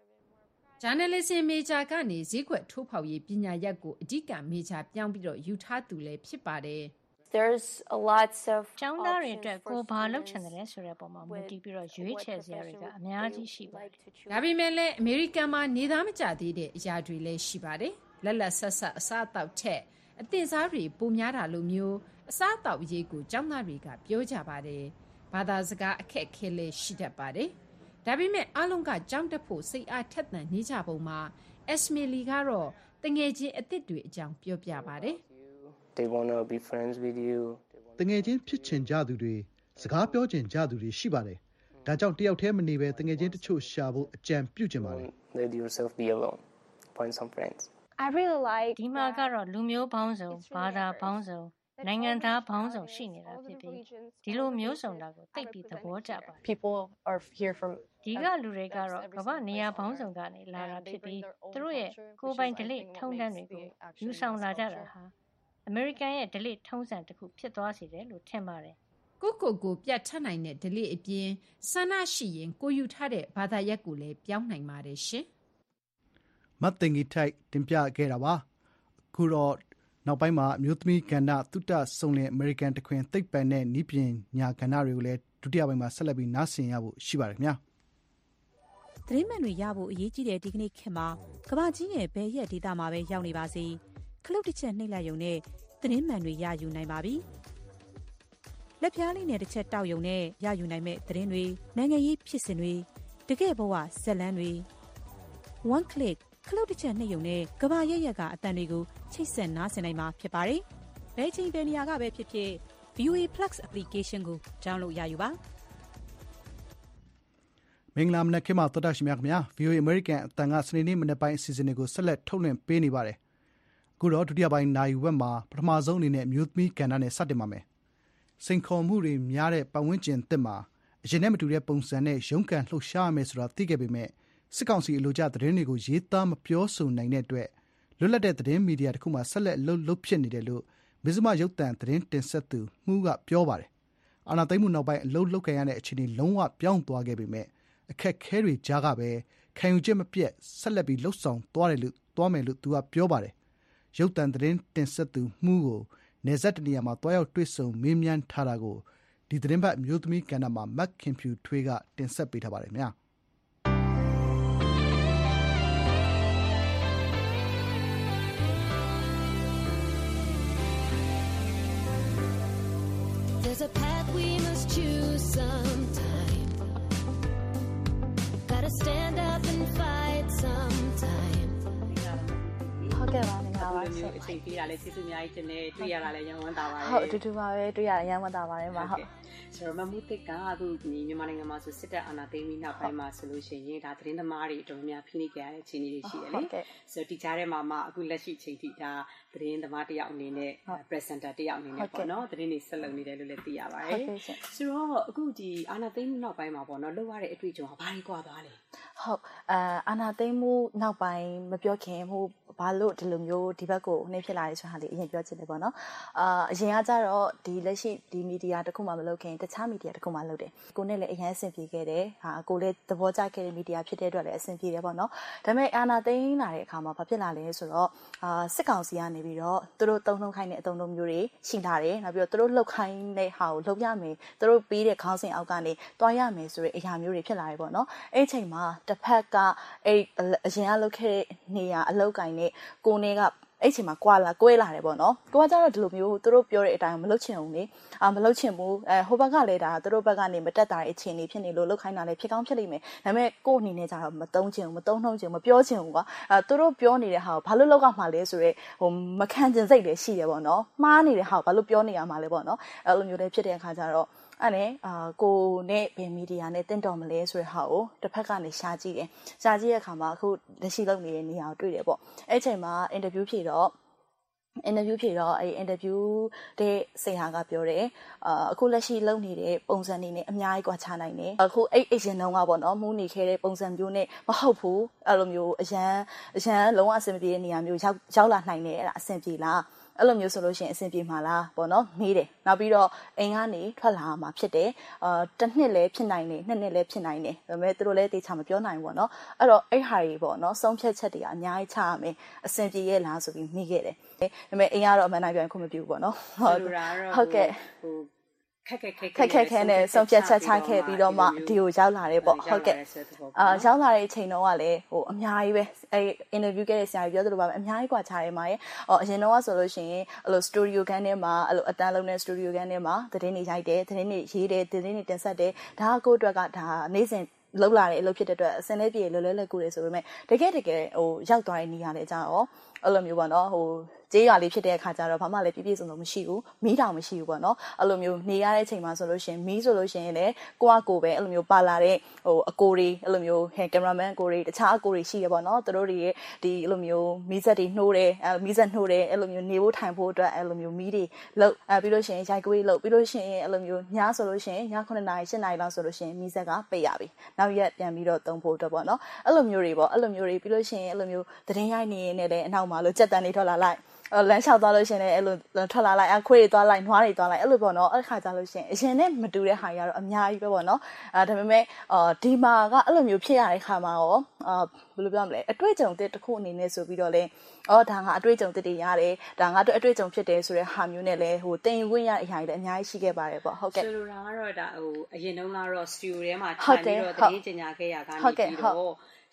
Journalism major ကနေဈေးကွက်ထိုးဖောက်ရေးပညာရပ်ကိုအဓိက major ပြောင်းပြီးတော့ယူထားသူလည်းဖြစ်ပါတယ် There's a lots of ကျောင်းသားတွေအတွက်ကိုဘာလုပ်ချင်တယ်လဲဆိုတဲ့ပုံမှာမူတည်ပြီးတော့ရွေးချယ်စရာတွေကအများကြီးရှိပါတယ်။ဒါပေမဲ့လည်းအမေရိကန်မှာနေသားမကျသေးတဲ့အရာတွေလည်းရှိပါတယ်။လက်လက်ဆက်ဆက်အစားအသောက်ထက်အသင်စားတွေပိုများတာလိုမျိုးအစားအသောက်အရေးကိုကျောင်းသားတွေကပြောကြပါတယ်။ဘာသာစကားအခက်အခဲလည်းရှိတတ်ပါတယ်။ဒါပေမဲ့အားလုံးကကျောင်းတက်ဖို့စိတ်အားထက်သန်နေကြပုံမှာ Esmeli ကတော့တငယ်ချင်းအသစ်တွေအကြောင်းပြောပြပါတယ်။ They want to be friends with you တငယ်ချင်းဖြစ်ချင်ကြသူတွေစကားပြောချင်ကြသူတွေရှိပါတယ်ဒါကြောင့်တယောက်တည်းမနေပဲတငယ်ချင်းတချို့ရှာဖို့အကြံပြုချင်ပါတယ် Let yourself be alone find some friends I really like ဒီမှာကတော့လူမျိုးပေါင်းစုံဘာသာပေါင်းစုံနိုင်ငံသားပေါင်းစုံရှိနေတာဖြစ်ပြီးဒီလိုမျိုးစုံတာကိုသိပြီးသဘောကျပါတယ် People are here from ဒီကလူတွေကတော့ကမ္ဘာနေရာပေါင်းစုံကနေလာတာဖြစ်ပြီးသူတို့ရဲ့ကိုယ်ပိုင်ဓလေ့ထုံးတမ်းတွေကိုယူဆောင်လာကြတာဟာအမေရိကန်ရဲ့ဓလေ့ထုံးစံတစ်ခုဖြစ်သွားစေတယ်လို့ထင်ပါတယ်ကိုကိုကိုပြတ်ထပ်နိုင်တဲ့ဓလေ့အပြင်ဆန္ဒရှိရင်ကိုယူထားတဲ့ဘာသာရပ်ကိုလည်းပြောင်းနိုင်ပါတယ်ရှင်မတ်တင်ကြီးထိုက်တင်ပြခဲ့တာပါအခုတော့နောက်ပိုင်းမှာအမျိုးသမီးကဏ္ဍသုတဆုံလင်အမေရိကန်တခွင်သိပ္ပံနဲ့နည်းပညာကဏ္ဍတွေကိုလည်းဒုတိယပိုင်းမှာဆက်လက်ပြီးနားဆင်ရဖို့ရှိပါတယ်ခင်ဗျာသတင်းမှန်တွေရဖို့အရေးကြီးတဲ့ဒီကနေ့ခေတ်မှာကမ္ဘာကြီးရဲ့ဘယ်ရက်ဒေသမှာပဲရောက်နေပါစေခလုတ်တစ်ချက်နှိပ်လိုက်ရုံနဲ့သတင်းမှန်တွေရယူနိုင်ပါပြီ။လက်ပြားလေးနဲ့တစ်ချက်တောက်ရုံနဲ့ရယူနိုင်မဲ့သတင်းတွေနိုင်ငံရေးဖြစ်စဉ်တွေတကယ့်ဘဝဇက်လန်းတွေ one click ခလုတ်တစ်ချက်နှိပ်ရုံနဲ့ကဘာရက်ရက်ကအတန်တွေကိုချိတ်ဆက်နားဆင်နိုင်မှာဖြစ်ပါတယ်။ဘယ်ချိန်ဘယ်နေရာကပဲဖြစ်ဖြစ် ဗီအိုအေ Plus application ကို download ရယူပါမင်္ဂလာမနက်ခင်းမှာတော်တာရှင်များခင်ဗျာ ဗီအိုအေ American အတန်ကစနေနေ့မနေ့ပိုင်းအစီအစဉ်တွေကိုဆက်လက်ထုတ်လွှင့်ပေးနေပါတယ်။အခုတော့ဒုတိယပိုင်းနိုင်ဝက်မှာပထမဆုံးအနေနဲ့မြို့သမီးကဏ္ဍနဲ့စတင်ပါမယ်။စိန်ခေါ်မှုတွေများတဲ့ပတ်ဝန်းကျင်တစ်မှာအရင်နဲ့မတူတဲ့ပုံစံနဲ့ရုန်းကန်လှုပ်ရှားရမယ်ဆိုတာသိခဲ့ပေမဲ့စစ်ကောင်စီအလိုကျသတင်းတွေကိုရေးသားမပြောဆိုနိုင်တဲ့အတွက်လွတ်လပ်တဲ့သတင်းမီဒီယာတစ်ခုမှဆက်လက်လှုပ်လှုပ်ဖြစ်နေတယ်လို့မစ္စမရုပ်သံသတင်းတင်ဆက်သူမှုကပြောပါတယ်။အာဏာသိမ်းမှုနောက်ပိုင်းအလုတ်လုတ်ခံရတဲ့အခြေအနေလုံးဝပြောင်းသွားခဲ့ပေမဲ့အခက်ခဲတွေကြားကပဲခံယူချက်မပြတ်ဆက်လက်ပြီးလှုပ်ဆောင်သွားတယ်လို့သွားမယ်လို့သူကပြောပါတယ်။ရုပ်သံသတင်းတင်ဆက်သူမှုကိုနေဆက်တနေရာမှာတွားရောက်တွေ့ဆုံမေးမြန်းထားတာကိုဒီသတင်းပတ်မျိုးသမီးကဏ္ဍမှာမက်ခင်ဖြူထွေးကတင်ဆက်ပေးထားပါတယ်ခင်ဗျာ။ There's a path we must choose sometime. Gotta stand up and fight sometime. ဟုတ်ကဲ့ပါမင်္ဂလာပါရှင်အချိန်ပေးတာလည်းကျေးဇူးအများကြီးတင်နေတွေ့ရတာလည်းရန်ဝမ်းသာပါတယ်ဟုတ်အတူတူပါပဲတွေ့ရရန်ဝမ်းသာပါတယ်မဟုတ်ဆိုတော့မမှုတစ်ကအခုဒီမြန်မာနိုင်ငံမှာဆိုစစ်တပ်အာဏာသိမ်းပြီးနောက်ပိုင်းမှာဆိုလို့ရှိရင်ဒါသတင်းသမားတွေအတော်များများဖိနှိပ်ကြရတဲ့အခြေအနေတွေရှိတယ်လေဆိုတော့ဒီကြားထဲမှာမှအခုလက်ရှိအချိန်ထိဒါသတင်းသမားတယောက်အနေနဲ့ presenter တယောက်အနေနဲ့ပေါ့နော်သတင်းတွေဆက်လုပ်နေတယ်လို့လည်းသိရပါတယ်ဆိုတော့အခုဒီအာဏာသိမ်းမှုနောက်ပိုင်းမှာပေါ့နော်လောက်ရတဲ့အတွေ့အကြုံကဘာတွေကွာသွားလဲဟုတ်အာအာဏာသိမ်းမှုနောက်ပိုင်းမပြောခင်ဟိုဘာလို့ဒီလိုမျိုးဒီဘက်ကိုနှိမ့်ဖြစ်လာရဲဆိုတာလေးအရင်ပြောချင်တယ်ပေါ့နော်အာအရင်ကကြတော့ဒီလက်ရှိဒီမီဒီယာတစ်ခုမှမလုပ်ခင်တခြားမီဒီယာတစ်ခုမှလုပ်တယ်ကိုနဲ့လည်းအရင်အဆင်ပြေခဲ့တယ်ဟာကိုလည်းသဘောကျခဲ့တဲ့မီဒီယာဖြစ်တဲ့အတွက်လည်းအဆင်ပြေတယ်ပေါ့နော်ဒါပေမဲ့အာဏာသိမ်းလာတဲ့အခါမှာဘာဖြစ်လာလဲဆိုတော့အာစစ်ကောင်စီကနေပြီးတော့သူတို့တုံ့နှုံခိုင်းတဲ့အတုံးလုံးမျိုးတွေရှိလာတယ်နောက်ပြီးတော့သူတို့လှုပ်ခိုင်းတဲ့ဟာကိုလှုပ်ရမယ်သူတို့ပေးတဲ့ခေါင်းစဉ်အောက်ကနေတွားရမယ်ဆိုတဲ့အရာမျိုးတွေဖြစ်လာတယ်ပေါ့နော်အဲ့အချိန်မှာတစ်ဖက်ကအဲ့အရင်ကလှုပ်ခဲ့တဲ့နေရာအလောက်ကင်နဲ့ကိုနေကအဲ့ချိန်မှာကွာလာကွဲလာတယ်ပေါ့နော်ကိုကကြတော့ဒီလိုမျိုးသူတို့ပြောတဲ့အတိုင်းမလုပ်ချင်ဘူးလေအာမလုပ်ချင်ဘူးအဲဟိုဘက်ကလည်းဒါသူတို့ဘက်ကနေမတက်တာတဲ့အခြေအနေဖြစ်နေလို့လုပ်ခိုင်းတာလည်းဖြစ်ကောင်းဖြစ်လိမ့်မယ်ဒါပေမဲ့ကို့အနေနဲ့ကြတော့မတုံးချင်ဘူးမတုံးနှုံးချင်ဘူးမပြောချင်ဘူးကွာအဲသူတို့ပြောနေတဲ့ဟာကိုဘာလို့လောက်ကမှလဲဆိုရဲဟိုမခံကျင်စိတ်လည်းရှိတယ်ပေါ့နော်မှားနေတဲ့ဟာကိုဘာလို့ပြောနေရမှာလဲပေါ့နော်အဲလိုမျိုးလည်းဖြစ်တဲ့အခါကျတော့အဲ့နဲ့အာကိုနဲ့ဘယ်မီဒီယာနဲ့တင့်တော်မလဲဆိုတဲ့ဟာကိုတစ်ဖက်ကနေရှားကြည့်တယ်ရှားကြည့်တဲ့အခါမှာအခုလက်ရှိလုပ်နေတဲ့နေရာကိုတွေ့တယ်ပေါ့အဲ့ချိန်မှာအင်တာဗျူးဖြေတော့အင်တာဗျူးဖြေတော့အဲ့အင်တာဗျူးတဲ့ဆရာကပြောတယ်အာအခုလက်ရှိလုပ်နေတဲ့ပုံစံတွေနဲ့အများကြီးကွာခြားနိုင်တယ်အခုအဲ့အရင်တုန်းကပေါ့နော်မူးနေခဲ့တဲ့ပုံစံမျိုးနဲ့မဟုတ်ဘူးအဲ့လိုမျိုးအရန်အရန်လုံးဝအဆင်မပြေတဲ့နေရာမျိုးရောက်ရောက်လာနိုင်တယ်အဲ့ဒါအဆင်ပြေလားအဲ့လိုမျိုးဆိုလို့ရှိရင်အဆင်ပြေမှာလားပေါ့နော်မေးတယ်နောက်ပြီးတော့အိမ်ကနေထွက်လာမှာဖြစ်တယ်အာတစ်နှစ်လည်းဖြစ်နိုင်တယ်နှစ်နှစ်လည်းဖြစ်နိုင်တယ်ဒါပေမဲ့သူတို့လည်းတေချာမပြောနိုင်ဘူးပေါ့နော်အဲ့တော့အဲ့ဟာတွေပေါ့နော်ဆုံးဖြတ်ချက်တွေကအများကြီးချရမယ်အဆင်ပြေရဲ့လားဆိုပြီးမေးခဲ့တယ်ဒါပေမဲ့အိမ်ကတော့အမှန်တိုင်းပြောရင်ခွင့်မပြုဘူးပေါ့နော်ဟုတ်ဟုတ်ကဲ့ဟိုခက်ခက်ခက်ခက်ခက်ခဲနဲ့ဆုံးဖြတ်ချက်ချခဲ့ပြီးတော့မှဒီကိုရောက်လာတယ်ပေါ့ဟုတ်ကဲ့အာရောက်လာတဲ့အချိန်တော့ကလည်းဟိုအများကြီးပဲအဲအင်တာဗျူးခဲ့တဲ့ဆရာကြီးပြောသလိုပါပဲအများကြီးกว่าခြားတယ်မှာရဲ့အော်အရင်တော့ဆိုလို့ရှိရင်အဲ့လိုစတူဒီယိုခန်းထဲမှာအဲ့လိုအတန်းလုံးတဲ့စတူဒီယိုခန်းထဲမှာသတင်းတွေရိုက်တယ်သတင်းတွေရေးတယ်သတင်းတွေတင်ဆက်တယ်ဒါကကိုယ့်အတွက်ကဒါနေ့စဉ်လောက်လာတဲ့အလုပ်ဖြစ်တဲ့အတွက်အစင်လေးပြေလွယ်လွယ်လက်ကူတယ်ဆိုပေမဲ့တကယ်တကယ်ဟိုရောက်သွားတဲ့နေရာလေးကြတော့အဲ့လိုမျိုးပေါ့နော်ဟိုကျေးရွာလေးဖြစ်တဲ့အခါကျတော့ဘာမှလည်းပြည့်ပြည့်စုံစုံမရှိဘူးမီးတောင်မရှိဘူးပေါ့နော်အဲ့လိုမျိုးနေရတဲ့အချိန်မှာဆိုလို့ရှိရင်မီးဆိုလို့ရှိရင်လည်းကိုကကိုပဲအဲ့လိုမျိုးပါလာတဲ့ဟိုအကိုတွေအဲ့လိုမျိုးဟဲကင်မရာမန်အကိုတွေတခြားအကိုတွေရှိရပေါ့နော်သူတို့တွေရဲ့ဒီအဲ့လိုမျိုးမီးစက်တွေနှိုးတယ်အဲ့မီးစက်နှိုးတယ်အဲ့လိုမျိုးနေဖို့ထိုင်ဖို့အတွက်အဲ့လိုမျိုးမီးတွေလှုပ်အဲ့ပြီးလို့ရှိရင်ရိုက်ကွေးလှုပ်ပြီးလို့ရှိရင်အဲ့လိုမျိုးညဆိုလို့ရှိရင်ညခုနှစ်နာရီရှစ်နာရီလောက်ဆိုလို့ရှိရင်မီးစက်ကပိတ်ရပြီနောက်ရက်ပြန်ပြီးတော့သုံးဖို့အတွက်ပေါ့နော်အဲ့လိုမျိုးတွေပေါ့အဲ့လိုမျိုးတွေပြီးလို့ရှိရင်အဲ့လိုမျိုးသတင်းရိုက်နေနေလည်းအနောက်မှာလို့ကြက်တန်တွေထွက်လာလိုက်လမ်းလျှောက်သွားလို့ရှင်လည်းအဲ့လိုထွက်လာလိုက်အခွေးတွေသွားလိုက်နွားတွေသွားလိုက်အဲ့လိုပေါ့နော်အဲ့ခါကြလို့ရှင်အရင်နဲ့မတူတဲ့ဟာကြီးကတော့အများကြီးပဲပေါ့နော်အဲဒါပေမဲ့အာဒီမှာကအဲ့လိုမျိုးဖြစ်ရတဲ့ခါမှာရောအာဘယ်လိုပြောမလဲအတွေ့အကြုံတစ်ခုအနေနဲ့ဆိုပြီးတော့လဲအော်ဒါငါအတွေ့အကြုံတစ်တွေရတယ်ဒါငါတို့အတွေ့အကြုံဖြစ်တယ်ဆိုတဲ့ဟာမျိုးနဲ့လဲဟိုတင်ဝင်ရတဲ့အရာတွေလည်းအများကြီးရှိခဲ့ပါတယ်ပေါ့ဟုတ်ကဲ့ဆိုလိုတာကတော့ဒါဟိုအရင်တုန်းကတော့စတူဒီယိုထဲမှာခြံပြီးတော့သတင်းကြေညာခဲ့ရကနေပြီးတော့ဒီ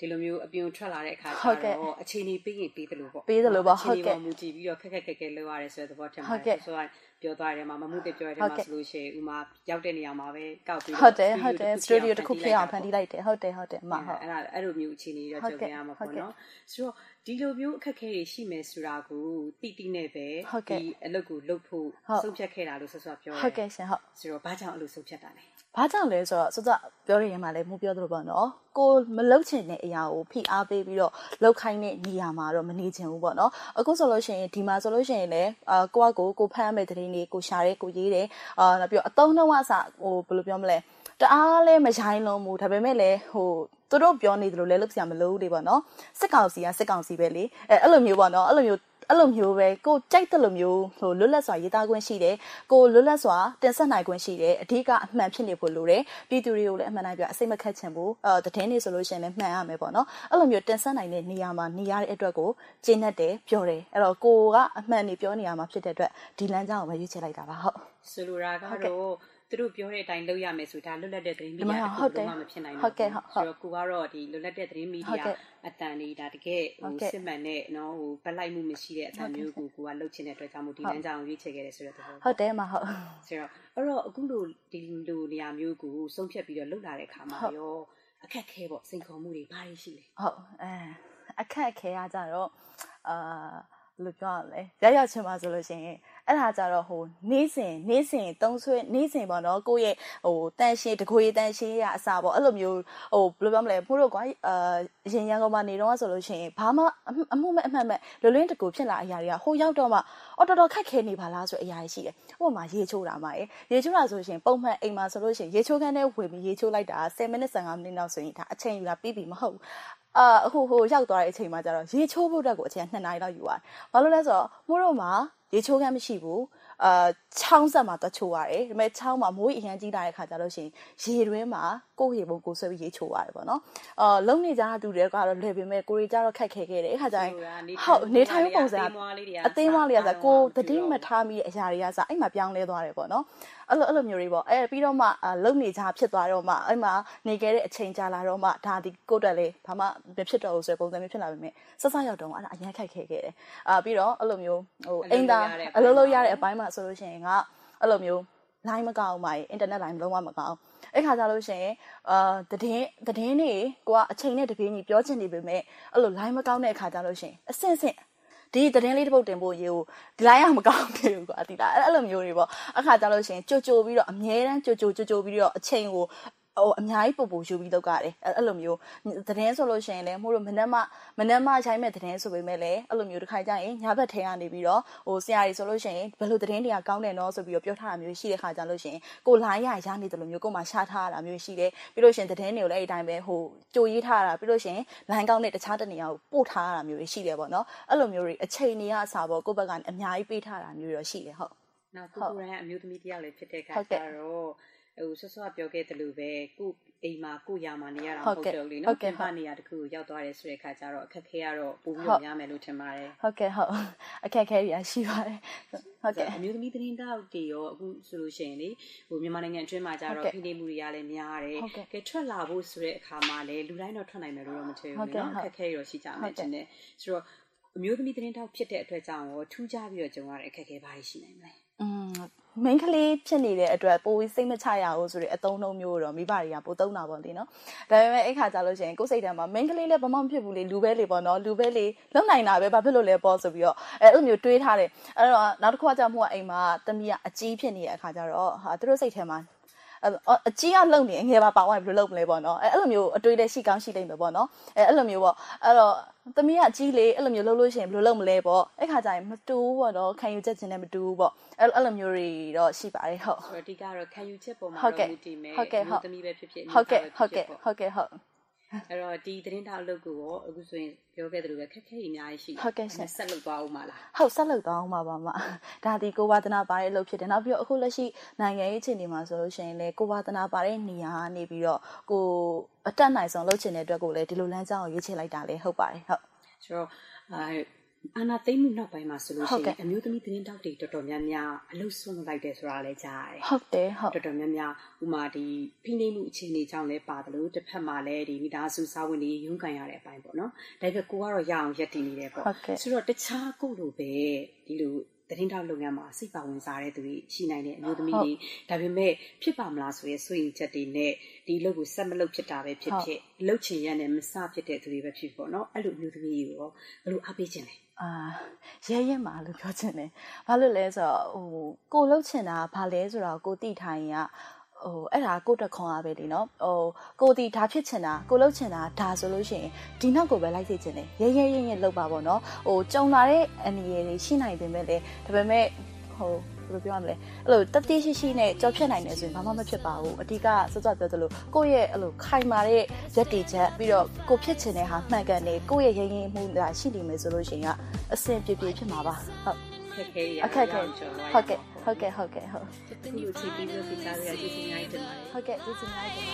ဒီလိုမျိုးအပြင်ထွက်လာတဲ့အခါကျတော့အခြေအနေပေးရင်ပေးတယ်လို့ပေါ့ပေးတယ်လို့ပေါ့ဟုတ်ကဲ့မူကြည့်ပြီးတော့ခက်ခက်ခက်ခက်လုပ်ရတယ်ဆိုတဲ့သဘောထင်ပါတယ်ဆိုတော့ပြောသွားတယ်မှာမမှုတပြောတယ်မှာဆိုလို့ရှိရင်ဥမာရောက်တဲ့နေရာမှာပဲကောက်ပြီးဟုတ်တယ်ဟုတ်တယ်စတူဒီယိုတစ်ခုဖြစ်အောင်ဖန်တီးလိုက်တယ်ဟုတ်တယ်ဟုတ်တယ်အမဟုတ်အဲ့ဒါအဲ့လိုမျိုးအခြေအနေတော့ကြုံရမှာပေါ့နော်ဆိုတော့ဒီလိုမျိုးအခက်အခဲတွေရှိမယ်ဆိုတာကိုတိတိနဲ့ပဲဒီအလုပ်ကိုလုပ်ဖို့ဆုံးဖြတ်ခဲ့တာလို့ဆော့ဆော့ပြောတယ်ဟုတ်ကဲ့ရှင်ဟုတ်ဆိုတော့ဘာကြောင့်အဲ့လိုဆုံးဖြတ်တာလဲဘာကြောင့်လဲဆိုတော့စောစောပြောရရင်မှလည်းမပြောသလိုပေါ့နော်ကိုမလုတ်ချင်တဲ့အရာကိုဖိအားပေးပြီးတော့လောက်ခိုင်းတဲ့နေရာမှာတော့မနေချင်ဘူးပေါ့နော်အခုဆိုလို့ရှိရင်ဒီမှာဆိုလို့ရှိရင်လည်းအာကိုကကိုကိုဖမ်းမဲ့တဲ့တင်းလေးကိုရှာရဲကိုရေးတယ်အာနောက်ပြီးတော့အတုံးတော့အစဟိုဘယ်လိုပြောမလဲတအားလဲမရိုင်းလုံးဘူးဒါပေမဲ့လည်းဟိုသူတို့ပြောနေသလိုလဲလုပ်စရာမလိုဘူးလေပေါ့နော်စစ်ကောင်စီကစစ်ကောင်စီပဲလေအဲအဲ့လိုမျိုးပေါ့နော်အဲ့လိုမျိုးအဲ့လိုမျိုးပဲကိုကြိုက်တဲ့လိုမျိုးဟိုလွတ်လပ်စွာရေးသားခွင့်ရှိတယ်ကိုလွတ်လပ်စွာတင်ဆက်နိုင်ခွင့်ရှိတယ်အဓိကအမှန်ဖြစ်နေဖို့လိုတယ်ပြည်သူတွေကိုလည်းအမှန်တိုင်းပြောအစိတ်မခတ်ချင်ဘူးအဲတည်င်းနေဆိုလို့ရှိရင်လည်းမှန်ရမယ်ပေါ့နော်အဲ့လိုမျိုးတင်ဆက်နိုင်တဲ့နေရာမှာနေရတဲ့အတွက်ကိုကျင့်တတ်တယ်ပြောတယ်အဲ့တော့ကိုကအမှန်နေပြောနေရမှာဖြစ်တဲ့အတွက်ဒီလမ်းကြောင်းကိုပဲရွေးချယ်လိုက်တာပါဟုတ်ဆိုလိုတာကတော့သူတို့ပြောတဲ့အတိုင်းလုပ်ရမယ်ဆိုတာလွတ်လပ်တဲ့သတင်းမီဒီယာတစ်ခုလုံးမှမဖြစ်နိုင်ဘူးဆိုတော့ကိုကတော့ဒီလွတ်လပ်တဲ့သတင်းမီဒီယာအတန်လေးဒါတကယ်ဟိုစစ်မှန်တဲ့နော်ဟိုဗလိုက်မှုမရှိတဲ့အတန်မျိုးကိုကိုကလှုပ်ချင်တဲ့အတွက်ကြောင့်မို့ဒီလမ်းကြောင်းကိုရွေးချယ်ခဲ့တယ်ဆိုတော့ဟုတ်တယ်မဟုတ်ဆိုတော့အဲ့တော့အခုလိုဒီလိုနေရာမျိုးကိုဆုံးဖြတ်ပြီးတော့လှုပ်လာတဲ့ခါမှာရောအခက်ခဲပေါ့စိန်ခေါ်မှုတွေဘာတွေရှိလဲဟုတ်အဲအခက်ခဲရကြတော့အာလို့ပြောရလဲရရချင်းပါဆိုလို့ရှိရင်အဲ့ဒါကြတော့ဟိုနေ့စဉ်နေ့စဉ်သုံးဆွဲနေ့စဉ်ပေါ့နော်ကိုယ့်ရဲ့ဟိုတန်ရှင်းတကွေတန်ရှင်းရအစားပေါ့အဲ့လိုမျိုးဟိုဘယ်လိုပြောမလဲဖိုးတို့ကွာအာရင်ရန်ကုန်မှာနေတော့ဆိုလို့ရှိရင်ဘာမှအမှုမဲ့အမှတ်မဲ့လွလွင်းတကူဖြစ်လာအရာတွေကဟိုရောက်တော့မှအော်တော်တော်ခက်ခဲနေပါလားဆိုအရာရှိတယ်ဟိုမှာရေချိုးတာမှရေရေချိုးတာဆိုရှင်ပုံမှန်အိမ်မှာဆိုလို့ရှိရင်ရေချိုးခန်းထဲဝင်ပြီးရေချိုးလိုက်တာဆယ်မိနစ်ဆယ်ငါးမိနစ်လောက်ဆိုရင်ဒါအချိန်ယူတာပြီးပြီမဟုတ်အာဟိုဟိုရောက်သွားတဲ့အချိန်မှာကျတော့ရေချိုးဖို့အတွက်ကိုအချိန်နှစ်နာရီလောက်ယူရတယ်။ဘာလို့လဲဆိုတော့မိုးတို့မှာရေချိုးခန်းမရှိဘူး။အာချောင်းဆက်မှာတော့ချိုးရတယ်။ဒါပေမဲ့ချောင်းမှာမိုးအရင်ကြီးလာတဲ့ခါကျတော့ရှင်ရေတွင်းမှာကိုယ်ရေပုံကိုဆွဲပြီးရေချိုးရတယ်ပေါ့နော်။အာလုံနေကြတူတယ်ကတော့လွယ်ပေမဲ့ကိုရီကြတော့ခက်ခဲခဲ့တယ်။အခါကျရင်ဟုတ်နေထိုင်ပုံစံအသေးမွားလေးကဆိုကိုတတိမထားမိတဲ့အရာတွေကစအဲ့မှာပြောင်းလဲသွားတယ်ပေါ့နော်။အဲ့လိုအဲ့လိုမျိုးတွေပေါ့အဲပြီးတော့မှလုံနေကြဖြစ်သွားတော့မှအဲ့မှာနေခဲ့တဲ့အချိန်ကြာလာတော့မှဒါဒီကိုတက်လေးဘာမှမဖြစ်တော့ဘူးဆိုပုံစံမျိုးဖြစ်လာပေမဲ့ဆက်ဆက်ရောက်တော့အဲ့ဒါအရင်ခက်ခဲခဲ့တယ်အာပြီးတော့အဲ့လိုမျိုးဟိုအိမ်သားအလုပ်လုပ်ရတဲ့အပိုင်းမှာဆိုလို့ရှိရင်ကအဲ့လိုမျိုး line မကောင်းပါဘူး internet line လုံးဝမကောင်းအဲ့ခါကြလို့ရှိရင်အာတည်င်းတည်င်းနေကိုကအချိန်နဲ့တပြေးညီပြောချင်နေပေမဲ့အဲ့လို line မကောင်းတဲ့အခါကြလို့ရှိရင်အဆင့်ဆင့်ဒီသတင်းလေးတစ်ပုတ်တင်ဖို့ရေကိုဒီ line ကမကောင်းသေးဘူးကွာတိတာအဲ့လိုမျိုးတွေပေါ့အခါကြလို့ရှိရင်ကြိုကြိုပြီးတော့အမြဲတမ်းကြိုကြိုကြိုကြိုပြီးတော့အချိန်ကိုဟိုအများကြီးပူပူယူပြီးတော့ကြတယ်အဲ့လိုမျိုးသတင်းဆိုလို့ရှိရင်လည်းမို့လို့မနက်မှမနက်မှရိုက်မဲ့သတင်းဆိုပေမဲ့လည်းအဲ့လိုမျိုးတစ်ခါကြရင်ညဘက်ထဲကနေပြီးတော့ဟိုဆရာကြီးဆိုလို့ရှိရင်ဘယ်လိုသတင်းတွေကကောင်းတယ်နော်ဆိုပြီးတော့ပြောထားတာမျိုးရှိတဲ့ခါကြလို့ရှိရင်ကိုလိုင်းရရနေတယ်လို့မျိုးကိုမှရှားထားရတာမျိုးရှိတယ်ပြီးလို့ရှိရင်သတင်းတွေကိုလည်းအဲ့ဒီတိုင်းပဲဟိုကြိုရေးထားတာပြီးလို့ရှိရင်လိုင်းကောင်းတဲ့တခြားတနေရာကိုပို့ထားရတာမျိုးတွေရှိတယ်ပေါ့နော်အဲ့လိုမျိုးတွေအချိန်တွေကအစားပေါ့ကိုယ့်ဘက်ကအများကြီးပေးထားတာမျိုးတွေရှိတယ်ဟုတ်နောက်ကိုကိုရန်အမျိုးသမီးတယောက်လည်းဖြစ်တဲ့ခါကျတော့ဟိုဆော့ဆော့ပြောခဲ့တယ်လို့ပဲကိုအိမ်မှာကိုရာမှာနေရတာဟုတ်တယ်လေနော်ပြန်ပါနေရတခုကိုရောက်သွားတယ်ဆိုတဲ့ခါကျတော့အခက်ခဲကတော့ပိုပြီးများမယ်လို့ထင်ပါတယ်ဟုတ်ကဲ့ဟုတ်အခက်ခဲရရှိပါတယ်ဟုတ်ကဲ့အမျိုးသမီးသတင်းတောက်တွေရောအခုဆိုလို့ရှိရင်လေဟိုမြန်မာနိုင်ငံအတွင်းမှာကျတော့ဖိနေမှုတွေကလည်းများတယ်ကဲထွက်လာဖို့ဆိုတဲ့အခါမှာလည်းလူတိုင်းတော့ထွက်နိုင်မယ်လို့တော့မထင်ဘူးနော်အခက်ခဲရောရှိကြမယ်တင်တယ်ဆိုတော့အမျိုးသမီးသတင်းတောက်ဖြစ်တဲ့အတွက်ကြောင့်ရောထူးခြားပြီးတော့ကြုံရတဲ့အခက်ခဲဘာရှိနိုင်မလဲอืมမိန်းကလေးဖြစ်နေတဲ့အတွက်ပိုပြီးစိတ်မချရဘူးဆိုတဲ့အသုံးနှုန်းမျိုးတော့မိဘတွေကပိုသုံးတာပေါ့လေနော်ဒါပေမဲ့အဲ့ခါကြလို့ရှိရင်ကိုယ်စိတ်ထဲမှာမိန်းကလေးလည်းဘာမှမဖြစ်ဘူးလေလူပဲလေပေါ့နော်လူပဲလေလုံနိုင်တာပဲဘာဖြစ်လို့လဲပေါ့ဆိုပြီးတော့အဲ့လိုမျိုးတွေးထားတယ်အဲ့တော့နောက်တစ်ခါကျမှအိမ်မှာတမီးကအကြီးဖြစ်နေတဲ့အခါကျတော့ဟာသူတို့စိတ်ထဲမှာအကြီးကလုံနေငယ်ပါပါဝိုင်းဘယ်လိုလုပ်မလဲပေါ့နော်အဲ့လိုမျိုးအတွေးလည်းရှိကောင်းရှိလိမ့်မယ်ပေါ့နော်အဲ့အဲ့လိုမျိုးပေါ့အဲ့တော့သမီးကအကြီးလေးအဲ့လိုမျိုးလုပ်လို့ရှိရင်ဘယ်လိုလုပ်မလဲပေါ့အဲ့ခါကျရင်မတူဘူးပေါ့နော်ခံယူချက်ချင်းလည်းမတူဘူးပေါ့အဲ့အဲ့လိုမျိုးတွေတော့ရှိပါတယ်ဟုတ်ဆိုတော့အဓိကတော့ခံယူချက်ပေါ်မှာတော့မူတည်မယ်ဟုတ်သမီးပဲဖြစ်ဖြစ်ဟုတ်ကဲ့ဟုတ်ကဲ့ဟုတ်ကဲ့ဟုတ်အဲ့တော့ဒီသတင်းထောက်အလုပ်ကိုရောအခုဆိုရင်ပြောခဲ့သလိုပဲခက်ခဲအများကြီးရှိတယ်ဆက်လုပ်သွားအောင်မလားဟုတ်ဆက်လုပ်သွားအောင်ပါပါမဒါဒီကိုဝါသနာပါတဲ့အလုပ်ဖြစ်တယ်နောက်ပြီးတော့အခုလက်ရှိနိုင်ငံရေးအခြေအနေမှာဆိုလို့ရှိရင်လေကိုဝါသနာပါတဲ့နေရာနေပြီးတော့ကိုအတက်နိုင်ဆုံးလုပ်ချင်တဲ့အတွက်ကိုလည်းဒီလိုလမ်းကြောင်းကိုရွေးချယ်လိုက်တာလေဟုတ်ပါတယ်ဟုတ်ဆိုတော့အဲအာနာသိမ့်မှုနောက်ပိုင်းမှာဆိုလို့ရှိရင်အမျိုးသမီးသတင်းတောက်တွေတော်တော်များများအလုပ်ဆွန့်လိုက်တယ်ဆိုတာလည်းကြားရတယ်ဟုတ်တယ်ဟုတ်တော်တော်များများဥမာဒီဖိနှိပ်မှုအခြေအနေကြောင့်လည်းပါတယ်လို့တစ်ဖက်မှာလည်းဒီမိသားစုစာဝင်တွေရုန်းကန်ရတဲ့အပိုင်းပေါ့နော်ဒါပေမဲ့ကိုကတော့ရအောင်ရက်တည်နေတယ်ပေါ့ဆိုတော့တခြားကိုလိုပဲဒီလိုသတင်းတောက်လုပ်ငန်းမှာစိတ်ပါဝင်စားတဲ့သူတွေရှိနိုင်တဲ့အမျိုးသမီးတွေဒါပေမဲ့ဖြစ်ပါမလားဆိုရဲစိုးရိမ်ချက်တွေနဲ့ဒီလုပ်ကိုဆက်မလုပ်ဖြစ်တာပဲဖြစ်ဖြစ်လှုပ်ချင်ရတဲ့မစဖြစ်တဲ့သူတွေပဲဖြစ်ပေါ့နော်အဲ့လိုအမျိုးသမီးတွေကိုဘယ်လိုအားပေးခြင်းလဲအာရဲရဲမှာလို့ပြောချင်တယ်ဘာလို့လဲဆိုတော့ဟိုကိုလှုပ်ချင်တာဘာလဲဆိုတော့ကိုတိထိုင်ကဟိုအဲ့ဒါကိုတက်ခွန်အားပဲလေနော်ဟိုကိုတီဒါဖြစ်ချင်တာကိုလှုပ်ချင်တာဒါဆိုလို့ရှိရင်ဒီနောက်ကိုပဲလိုက်စေချင်တယ်ရဲရဲရဲရဲလှုပ်ပါပေါ့နော်ဟိုကြုံလာတဲ့အနေရတွေရှိနိုင်ပေမဲ့လေဒါပေမဲ့ဟိုဘယ်လိုပြောရမလဲအဲ့လိုတတိရှိရှိနဲ့ကြော်ဖြတ်နိုင်တယ်ဆိုရင်ဘာမှမဖြစ်ပါဘူးအဓိကစောစောပြောသလိုကိုယ့်ရဲ့အဲ့လိုခိုင်မာတဲ့ရက်တီချက်ပြီးတော့ကိုဖြစ်ချင်တဲ့ဟာမှန်ကန်နေကိုယ့်ရဲ့ရဲရဲမှုလာရှိနေမယ်ဆိုလို့ရှိရင်ကအဆင်ပြေပြေဖြစ်မှာပါဟုတ်ခက်ခဲရအခက်ခဲဟုတ်ကဲ့ဟုတ်ကဲ့ဟုတ်ကဲ့ဟုတ်ဒီလိုချိန်ပြီးလို့ပြသားရရည်စင်ရိုင်းတယ်ဟုတ်ကဲ့ဒီစင်ရိုင်းတယ်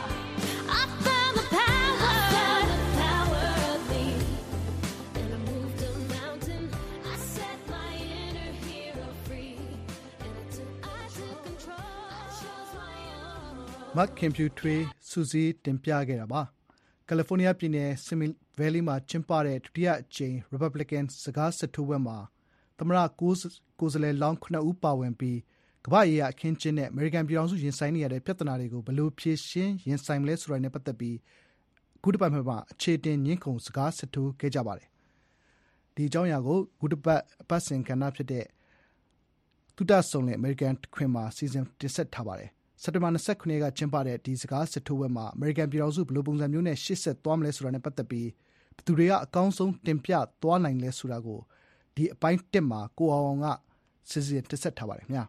မတ်ခင်ဖြူထွေးစူစီတင်ပြခဲ့တာပါကယ်လီဖိုးနီးယားပြည်နယ်ဆီမီဗယ်လီမှာကျင်းပတဲ့ဒုတိယအကြိမ် Republican စကားစစ်ထိုးပွဲမှာသမ္မတကိုယ်စားလှယ်လောင်းခုနစ်ဦးပါဝင်ပြီးကမ္ဘာ့ရေးရာအခင်းကျင်းနဲ့အမေရိကန်ပြည်ထောင်စုရင်ဆိုင်နေရတဲ့ပြဿနာတွေကိုဘယ်လိုဖြေရှင်းရင်ဆိုင်မလဲဆိုတာနဲ့ပတ်သက်ပြီးအခုတစ်ပတ်မှာအခြေတင်ညှင်းခုန်စကားစစ်ထိုးခဲ့ကြပါတယ်ဒီအကြောင်းအရာကိုအခုတစ်ပတ်အပတ်စဉ်ကဏ္ဍဖြစ်တဲ့သုတဆုံလင်အမေရိကန်ခွင်မှာစီစဉ်တင်ဆက်ထားပါတယ်စက်တင်ဘာ၂၉ရက်နေ့ကကျင်းပတဲ့ဒီစကားစစ်ထိုးပွဲမှာအမေရိကန်ပြည်ထောင်စုဘယ်လိုပုံစံမျိုးနဲ့ရှေ့ဆက်သွားမလဲဆိုတာနဲ့ပတ်သက်ပြီးဘယ်သူတွေကအကောင်းဆုံးတင်ပြသွားနိုင်လဲဆိုတာကိုဒီအပိုင်းတစ်မှာကိုအောင်အောင်ကစစ်စစ်တင်ဆက်ထားပါတယ်ခင်ဗျာ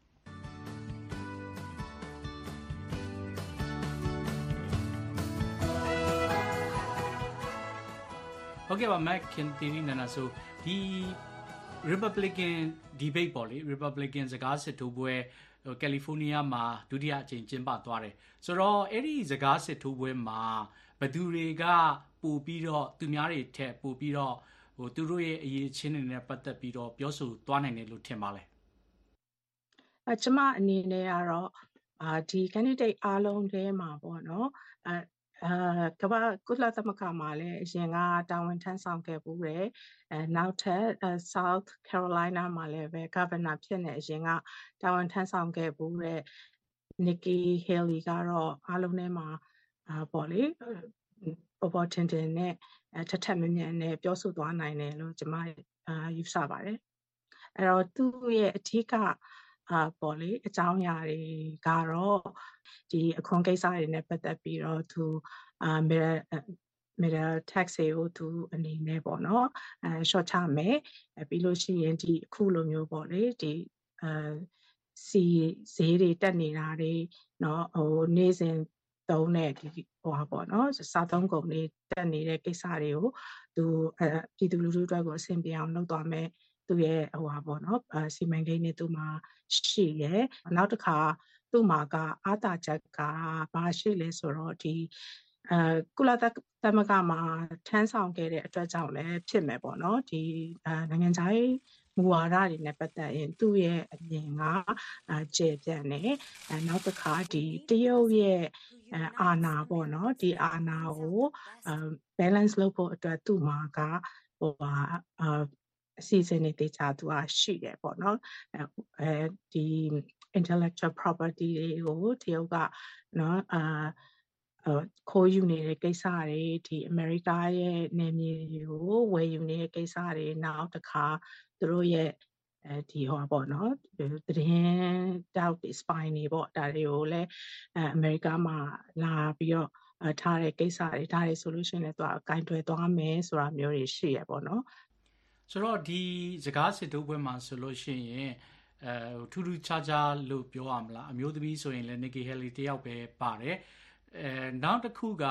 ဟုတ်ကဲ့ပါမက်ခင်တီနီနနာဆိုဒီ Republican debate ပေါ့လေ Republican စကားစစ်ထိုးပွဲကယ်လီဖိုးနီးယားမှာဒုတိယအကြိမ်ကျင်းပသွားတယ်ဆိုတော့အဲ့ဒီစကားစစ်ထိုးပွဲမှာဘယ်သူတွေကပို့ပြီးတော့သူများတွေထက်ပို့ပြီးတော့ဟိုသူတို့ရဲ့အရေးချင်းတွေနဲ့ပတ်သက်ပြီးတော့ပြောဆိုသွားနိုင်တယ်လို့ထင်ပါလဲအဲကျမအနေနဲ့ကတော့အာဒီ candidate အားလုံးထဲမှာပေါ့နော်အဲအာကမ္ဘာကုလသမဂ္ဂမှာလည်းအရင်ကတာဝန်ထမ်းဆောင်ခဲ့ဘူးတယ်အဲနောက်ထပ် South Carolina မှာလည်းပဲ Governor ဖြစ်နေအရင်ကတာဝန်ထမ်းဆောင်ခဲ့ဘူးတဲ့ Nikki Haley ကတော့အားလုံးထဲမှာအာပေါ့လေပေါ်ပေါ်တင်တင်နဲ့ထထမြမြနဲ့ပြောဆိုသွားနိုင်တယ်လို့ကျွန်မအာယူဆပါတယ်အဲ့တော့သူ့ရဲ့အထူးကအာပေါ့လေအကြောင်းအရာတွေကတော့ဒီအခွန်ကိစ္စတွေနဲ့ပတ်သက်ပြီးတော့သူအာမေမေရာ tax ကိုသူအနေနဲ့ပေါ့နော်အဲ short ချမယ်ပြီးလို့ရှိရင်ဒီအခုလိုမျိုးပေါ့လေဒီအာစီဈေးတွေတက်နေတာတွေเนาะဟိုနေ့စဉ်သုံးတဲ့ဒီဟိုဟာပေါ့နော်စားသုံးကုန်တွေတက်နေတဲ့ကိစ္စတွေကိုသူအဲပြည်သူလူထုအတွက်ကိုအဆင်ပြေအောင်လုပ်သွားမယ်သူရဲ့ဟိုဟာပေါ့နော်စီမံကိန်းတွေသူ့မှာရှိရဲနောက်တစ်ခါသူ့မှာကအာသာချက်ကဘာရှိလဲဆိုတော့ဒီအဲကုလသမဂ္ဂမှာထမ်းဆောင်ခဲ့တဲ့အတွက်ကြောင့်လည်းဖြစ်မယ်ပေါ့နော်ဒီအဲနိုင်ငံခြားရေးမူဝါဒတွေနဲ့ပတ်သက်ရင်သူ့ရဲ့အမြင်ကအဲကျေပြန့်နေအဲနောက်တစ်ခါဒီတရုတ်ရဲ့အဲအာဏာပေါ့နော်ဒီအာဏာကိုအဲ balance လုပ်ဖို့အတွက်သူ့မှာကဟိုဟာအအစီအစဉ်တွေတေချာသူကရှိတယ်ပေါ့နော်အဲဒီ intellectual property တွေကိုတရုတ်ကနော်အာခိုးယူနေတဲ့ကိစ္စတွေဒီအမေရိကရဲ့နယ်မြေတွေကိုဝယ်ယူနေတဲ့ကိစ္စတွေနောက်တစ်ခါသူတို့ရဲ့အဲဒီဟောပေါ့နော်သတင်းတောက်ဒီ spy တွေပေါ့ဒါတွေကိုလည်းအမေရိကမှာလာပြီးတော့ထားတဲ့ကိစ္စတွေဒါတွေဆိုလို့ရှိရင်လည်းသူကအကင်တွယ်သွားမယ်ဆိုတာမျိုးတွေရှိရပေါ့နော်ဆိုတော့ဒီစကားစစ်ထိုးပွဲမှာဆိုလို့ရှိရင်အဲထူးထူးခြားခြားလို့ပြောရမလားအမျိုးသမီးဆိုရင်လည်း Nikki Haley တယောက်ပဲပါတယ်အဲနောက်တစ်ခုက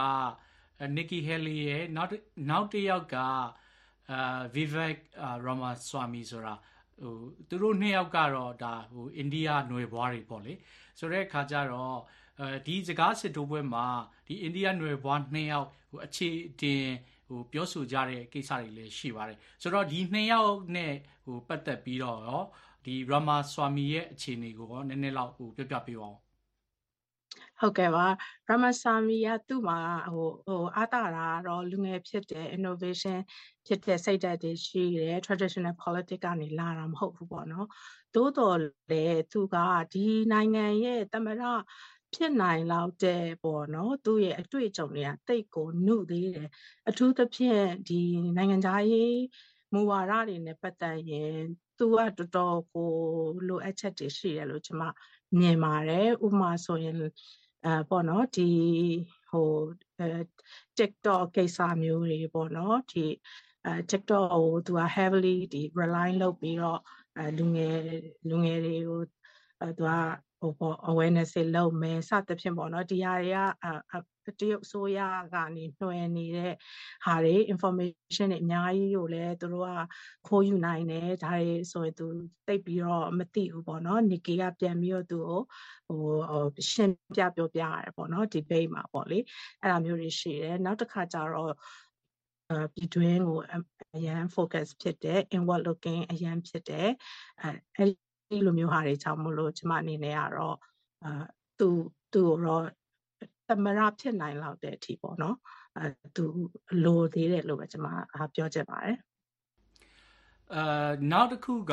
Nikki Haley ရဲ့နောက်နောက်တစ်ယောက်ကအာ Vivek Ramaswamy ဆိုတာဟိုသူတို့နှစ်ယောက်ကတော့ဒါဟိုအိန္ဒိယနွယ်ဘွားတွေပေါ့လေဆိုတဲ့အခါကျတော့အဲဒီစကားစစ်ထိုးပွဲမှာဒီအိန္ဒိယနွယ်ဘွားနှစ်ယောက်ဟိုအခြေတင်ဟဟိုပြောဆိုကြတဲ့ကိစ္စတွေလည်းရှိပါတယ်ဆိုတော့ဒီနှစ်ယောက်နဲ့ဟိုပတ်သက်ပြီးတော့ရောဒီ Ramaswamy ရဲ့အခြေအနေကိုရောနည်းနည်းလောက်ဟိုပြပြပေးပါဦးဟုတ်ကဲ့ပါ Ramaswamy ကသူ့မှာဟိုဟိုအားတာတာတော့လူငယ်ဖြစ်တဲ့ innovation ဖြစ်တဲ့စိတ်ဓာတ်တွေရှိတယ် traditional politics ကနေလာတာမဟုတ်ဘူးပေါ့နော်သို့တော်လည်းသူကဒီနိုင်ငံရဲ့သမ္မတဖြစ်နိုင်လောက်တဲ့ပေါ့နော်သူ့ရဲ့အတွေ့အကြုံတွေကတိတ်ကိုနှုတ်သေးတယ်အထူးသဖြင့်ဒီနိုင်ငံသားရေးမူဝါဒတွေနဲ့ပတ်သက်ရင်သူကတော်တော်ကိုလိုအပ်ချက်တွေရှိတယ်လို့ကျွန်မမြင်ပါတယ်ဥပမာဆိုရင်အဲပေါ့နော်ဒီဟိုအဲ TikTok ကိစ္စမျိုးတွေပေါ့နော်ဒီအဲ TikTok ကိုသူက heavily ဒီ rely လုပ်ပြီးတော့အဲလူငယ်လူငယ်တွေကိုအဲသူကဟိုပေါ့ awareness လုပ်မယ်စသဖြင့်ပေါ့နော်ဒီဟာတွေကအဲတရုတ်အစိုးရကနေနှွှဲနေတဲ့ဟာတွေ information တွေအများကြီးကိုလည်းသူတို့ကခိုးယူနိုင်တယ်ဒါတွေဆိုရင်သူသိပ်ပြီးတော့မသိဘူးပေါ့နော် Nikki ကပြန်ပြီးတော့သူကိုဟိုရှင်းပြပြောပြရတယ်ပေါ့နော် debate မှာပေါ့လေအဲ့လိုမျိုးတွေရှိတယ်နောက်တစ်ခါကျတော့အဲပြည်တွင်းကိုအရန် focus ဖြစ်တဲ့ inward looking အရန်ဖြစ်တဲ့အဲအဲ့ဒီလိုမျိုးဟာတွေကြောင့်မလို့ကျွန်မအနေနဲ့ကတော့အဲသူသူတော့သမရဖြစ်နိုင်လောက်တဲ့အထိပေါ့နော်အဲသူလိုသေးတယ်လို့ပဲကျွန်မပြောချင်ပါတယ်အဲနောက်တစ်ခုက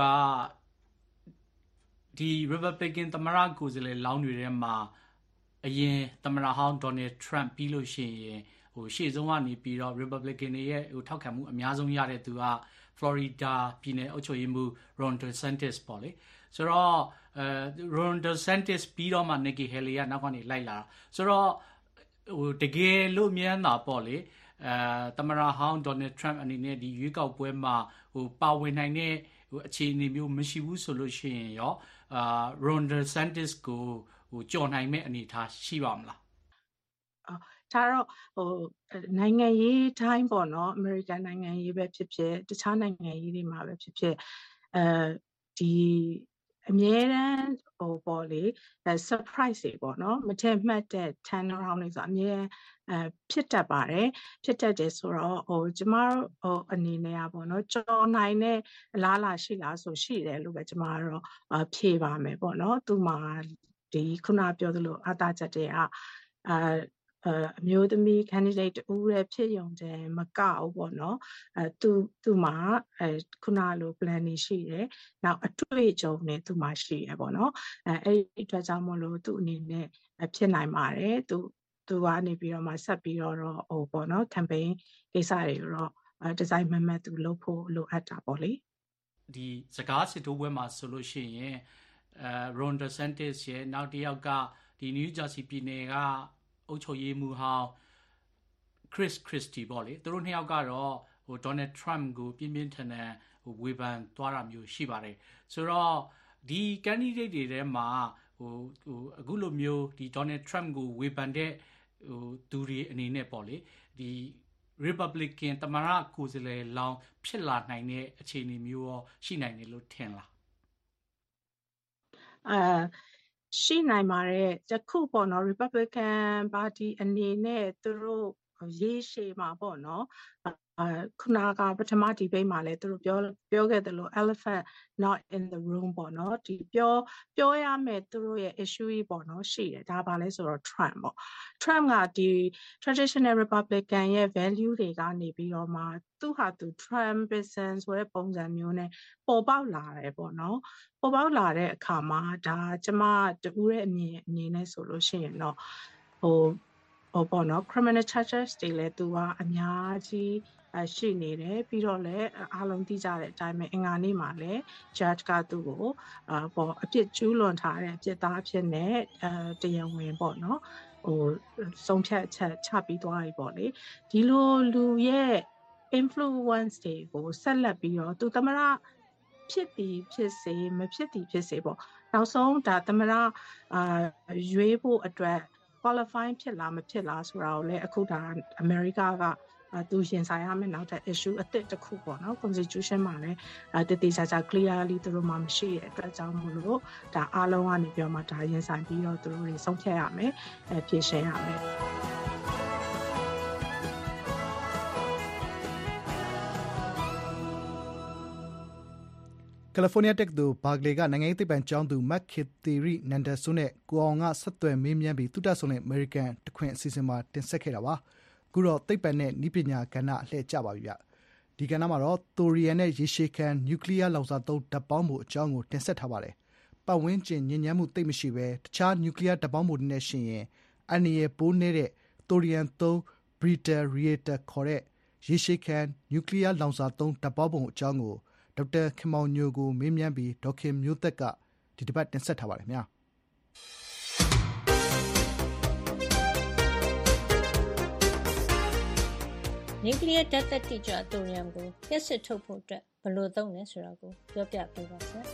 ဒီ Republican သမရကိုယ်စားလှယ်လောင်းတွေထဲမှာအရင်သမရဟောင်း Donald Trump ပြီးလို့ရှိရင်ဟိုရှေ့ဆုံးကနေပြီးတော့ Republican တွေရဲ့ဟိုထောက်ခံမှုအများဆုံးရတဲ့သူက Florida ပြည်နယ်အုပ်ချုပ်ရေးမှူး Ron DeSantis ပေါ့လေဆိုတော့အဲ Ron DeSantis ပြီးတော့မှ Nikki Haley ကနောက်ကနေလိုက်လာဆိုတော့ဟိုတကယ်လို့မြန်းတာပေါ့လေအဲသမရဟောင်း Donald Trump အနေနဲ့ဒီရွေးကောက်ပွဲမှာဟိုပါဝင်နိုင်တဲ့ဟိုအခြေအနေမျိုးမရှိဘူးဆိုလို့ရှိရင်ရောအာ Ron DeSantis ကိုဟိုကြော်နိုင်မဲ့အနေအထားရှိပါမလားဒါတော့ဟိုနိုင်ငံရေးတိုင်းပေါ့နော် American နိုင်ငံရေးပဲဖြစ်ဖြစ်တခြားနိုင်ငံရေးတွေမှာပဲဖြစ်ဖြစ်အဲဒီအမြဲတမ်းဟိုပေါ့လေ surprise တွေပေါ့နော်မထင်မှတ်တဲ့ turn around တွေဆိုအမြဲအဲဖြစ်တတ်ပါတယ်ဖြစ်တတ်တယ်ဆိုတော့ဟိုကျမတို့ဟိုအနေနဲ့อ่ะပေါ့နော်ကြော်နိုင်တဲ့အလားအလာရှိလားဆိုရှိတယ်လို့ပဲကျမတို့ဖြေပါမယ်ပေါ့နော်သူမှာဒီခုနပြောသလိုအတားချက်တွေကအဲအမျိုးသမီး candidate တူရဲ့ဖြစ်ရုံတည်းမကဘူးပေါ့နော်အဲသူသူမှာအဲခုနလို plan နေရှိတယ်နောက်အတွေ့အကြုံနဲ့သူမှာရှိရပေါ့နော်အဲအဲ့ဒီအတွက်ကြောင့်မလို့သူအနေနဲ့ဖြစ်နိုင်ပါတယ်သူသူကနေပြီးတော့မှဆက်ပြီးတော့ဟိုပေါ့နော် campaign ကိစ္စတွေတော့ design မှတ်မှတ်သူလုပ်ဖို့လိုအပ်တာပေါ့လေဒီစကားစစ်ထိုးပွဲမှာဆိုလို့ရှိရင်အဲ Ron DeSantis ရဲ့နောက်တစ်ယောက်ကဒီ New Jersey ပြည်နယ်ကအုပ်ချုပ်ရေးမှူးဟောင်း Chris Christie ပေါ့လေသူတို့နှစ်ယောက်ကတော့ဟို Donald Trump ကိုပြင်းပြင်းထန်ထန်ဟိုဝေဖန်သွားတာမျိုးရှိပါတယ်ဆိုတော့ဒီ candidate တွေထဲမှာဟိုဟိုအခုလိုမျိုးဒီ Donald Trump ကိုဝေဖန်တဲ့ဟိုသူတွေအနေနဲ့ပေါ့လေဒီ Republican သမရကိုယ်စားလှယ်လောင်းဖြစ်လာနိုင်တဲ့အခြေအနေမျိုးရောရှိနိုင်တယ်လို့ထင်လားအဲရှိနိုင်ပါတယ်တခုပေါ့နော် Republican Party အနေနဲ့သူတို့ရေးရှည်မှာပေါ့နော်အာခုနကပထမ debate မှာလည်းသူတို့ပြောပြောခဲ့တယ်လို့ elephant not in the room ပေါ့နော်ဒီပြောပြောရမယ်သူတို့ရဲ့ issue ကြီးပေါ့နော်ရှိတယ်ဒါပါလဲဆိုတော့ Trump ပေါ့ Trump ကဒီ traditional Republican ရဲ့ value တွေကနေပြီးတော့မှသူဟာသူ Trumpism ဆိုတဲ့ပုံစံမျိုးနဲ့ပေါ်ပေါက်လာတယ်ပေါ့နော်ပေါ်ပေါက်လာတဲ့အခါမှာဒါကျမတူရဲ့အမြင်အနေနဲ့ဆိုလို့ရှိရင်တော့ဟိုဟိုပေါ့နော် criminal charges တွေလည်းသူကအများကြီးရှိနေတယ်ပြီးတော့လည်းအားလုံးသိကြတဲ့အတိုင်းပဲအင်္ဂါနေ့မှာလည်း judge ကသူ့ကိုအာပေါ့အပြစ်ကျူးလွန်ထားတဲ့အပြစ်သားဖြစ်နေအဲတရားဝင်ပေါ့နော်ဟိုဆုံးဖြတ်ချက်ချပြီးသွားပြီပေါ့လေဒီလိုလူရဲ့ influence တွေကိုဆက်လက်ပြီးတော့သူသမရဖြစ်သည်ဖြစ်စေမဖြစ်သည်ဖြစ်စေပေါ့နောက်ဆုံးဒါသမရအာရွေးဖို့အတွက် qualify ဖြစ်လားမဖြစ်လားဆိုတာကိုလည်းအခုဒါ America ကသူရင်ဆိုင်ရမယ့်နောက်ထပ် issue အသစ်တစ်ခုပေါ့နော် constitution မှာလည်းတည်တည်ချာချာ clearly သူတို့မှမရှိတဲ့အတွက်ကြောင့်မို့လို့ဒါအားလုံးကနေပြောမှဒါရင်ဆိုင်ပြီးတော့သူတို့တွေဆုံးဖြတ်ရမယ်ဖြေရှင်းရမယ်ကယ်လီဖိုးနီးယားတက္ကသိုလ်ဘာဂလေကနိုင်ငံရေးသိပ္ပံကျောင်းသူမက်ခေသီရိနန္ဒဆူးနဲ့ကိုအောင်ကဆက်သွယ်မေးမြန်းပြီးသုတဆုံတဲ့အမေရိကန်တခွင်အစီအစဉ်မှာတင်ဆက်ခဲ့တာပါ။အခုတော့သိပ္ပံနဲ့နည်းပညာကဏ္ဍအလှည့်ကျပါပြီဗျ။ဒီကဏ္ဍမှာတော့သိုရီယမ်နဲ့ရေရှည်ခံနျူကလ িয়ার လောင်စာသုံးဓာတ်ပေါင်းဖိုအကြောင်းကိုတင်ဆက်ထားပါတယ်။ပတ်ဝန်းကျင်ညစ်ညမ်းမှုသိပ်မရှိဘဲတခြားနျူကလ িয়ার ဓာတ်ပေါင်းဖိုတွေနဲ့ယှဉ်ရင်အန္တရာယ်ပိုနည်းတဲ့သိုရီယမ်သုံး Breeder Reactor ခေါ်တဲ့ရေရှည်ခံနျူကလ িয়ার လောင်စာသုံးဓာတ်ပေါင်းဖိုအကြောင်းကိုဒေါက်တာခင်မောင်ညိုကိုမေးမြန်းပြီးဒေါက်ခင်မျိုးသက်ကဒီတစ်ပတ်တင်ဆက်ထားပါတယ်ခင်ဗျာနျူကလ িয়ার ဓာတ်သတ္တိကြွသိုရီယမ်ကိုလျှပ်စစ်ထုတ်ဖို့အတွက်ဘယ်လိုသုံးလဲဆိုတာကိုပြောပြပေးပါဆရာ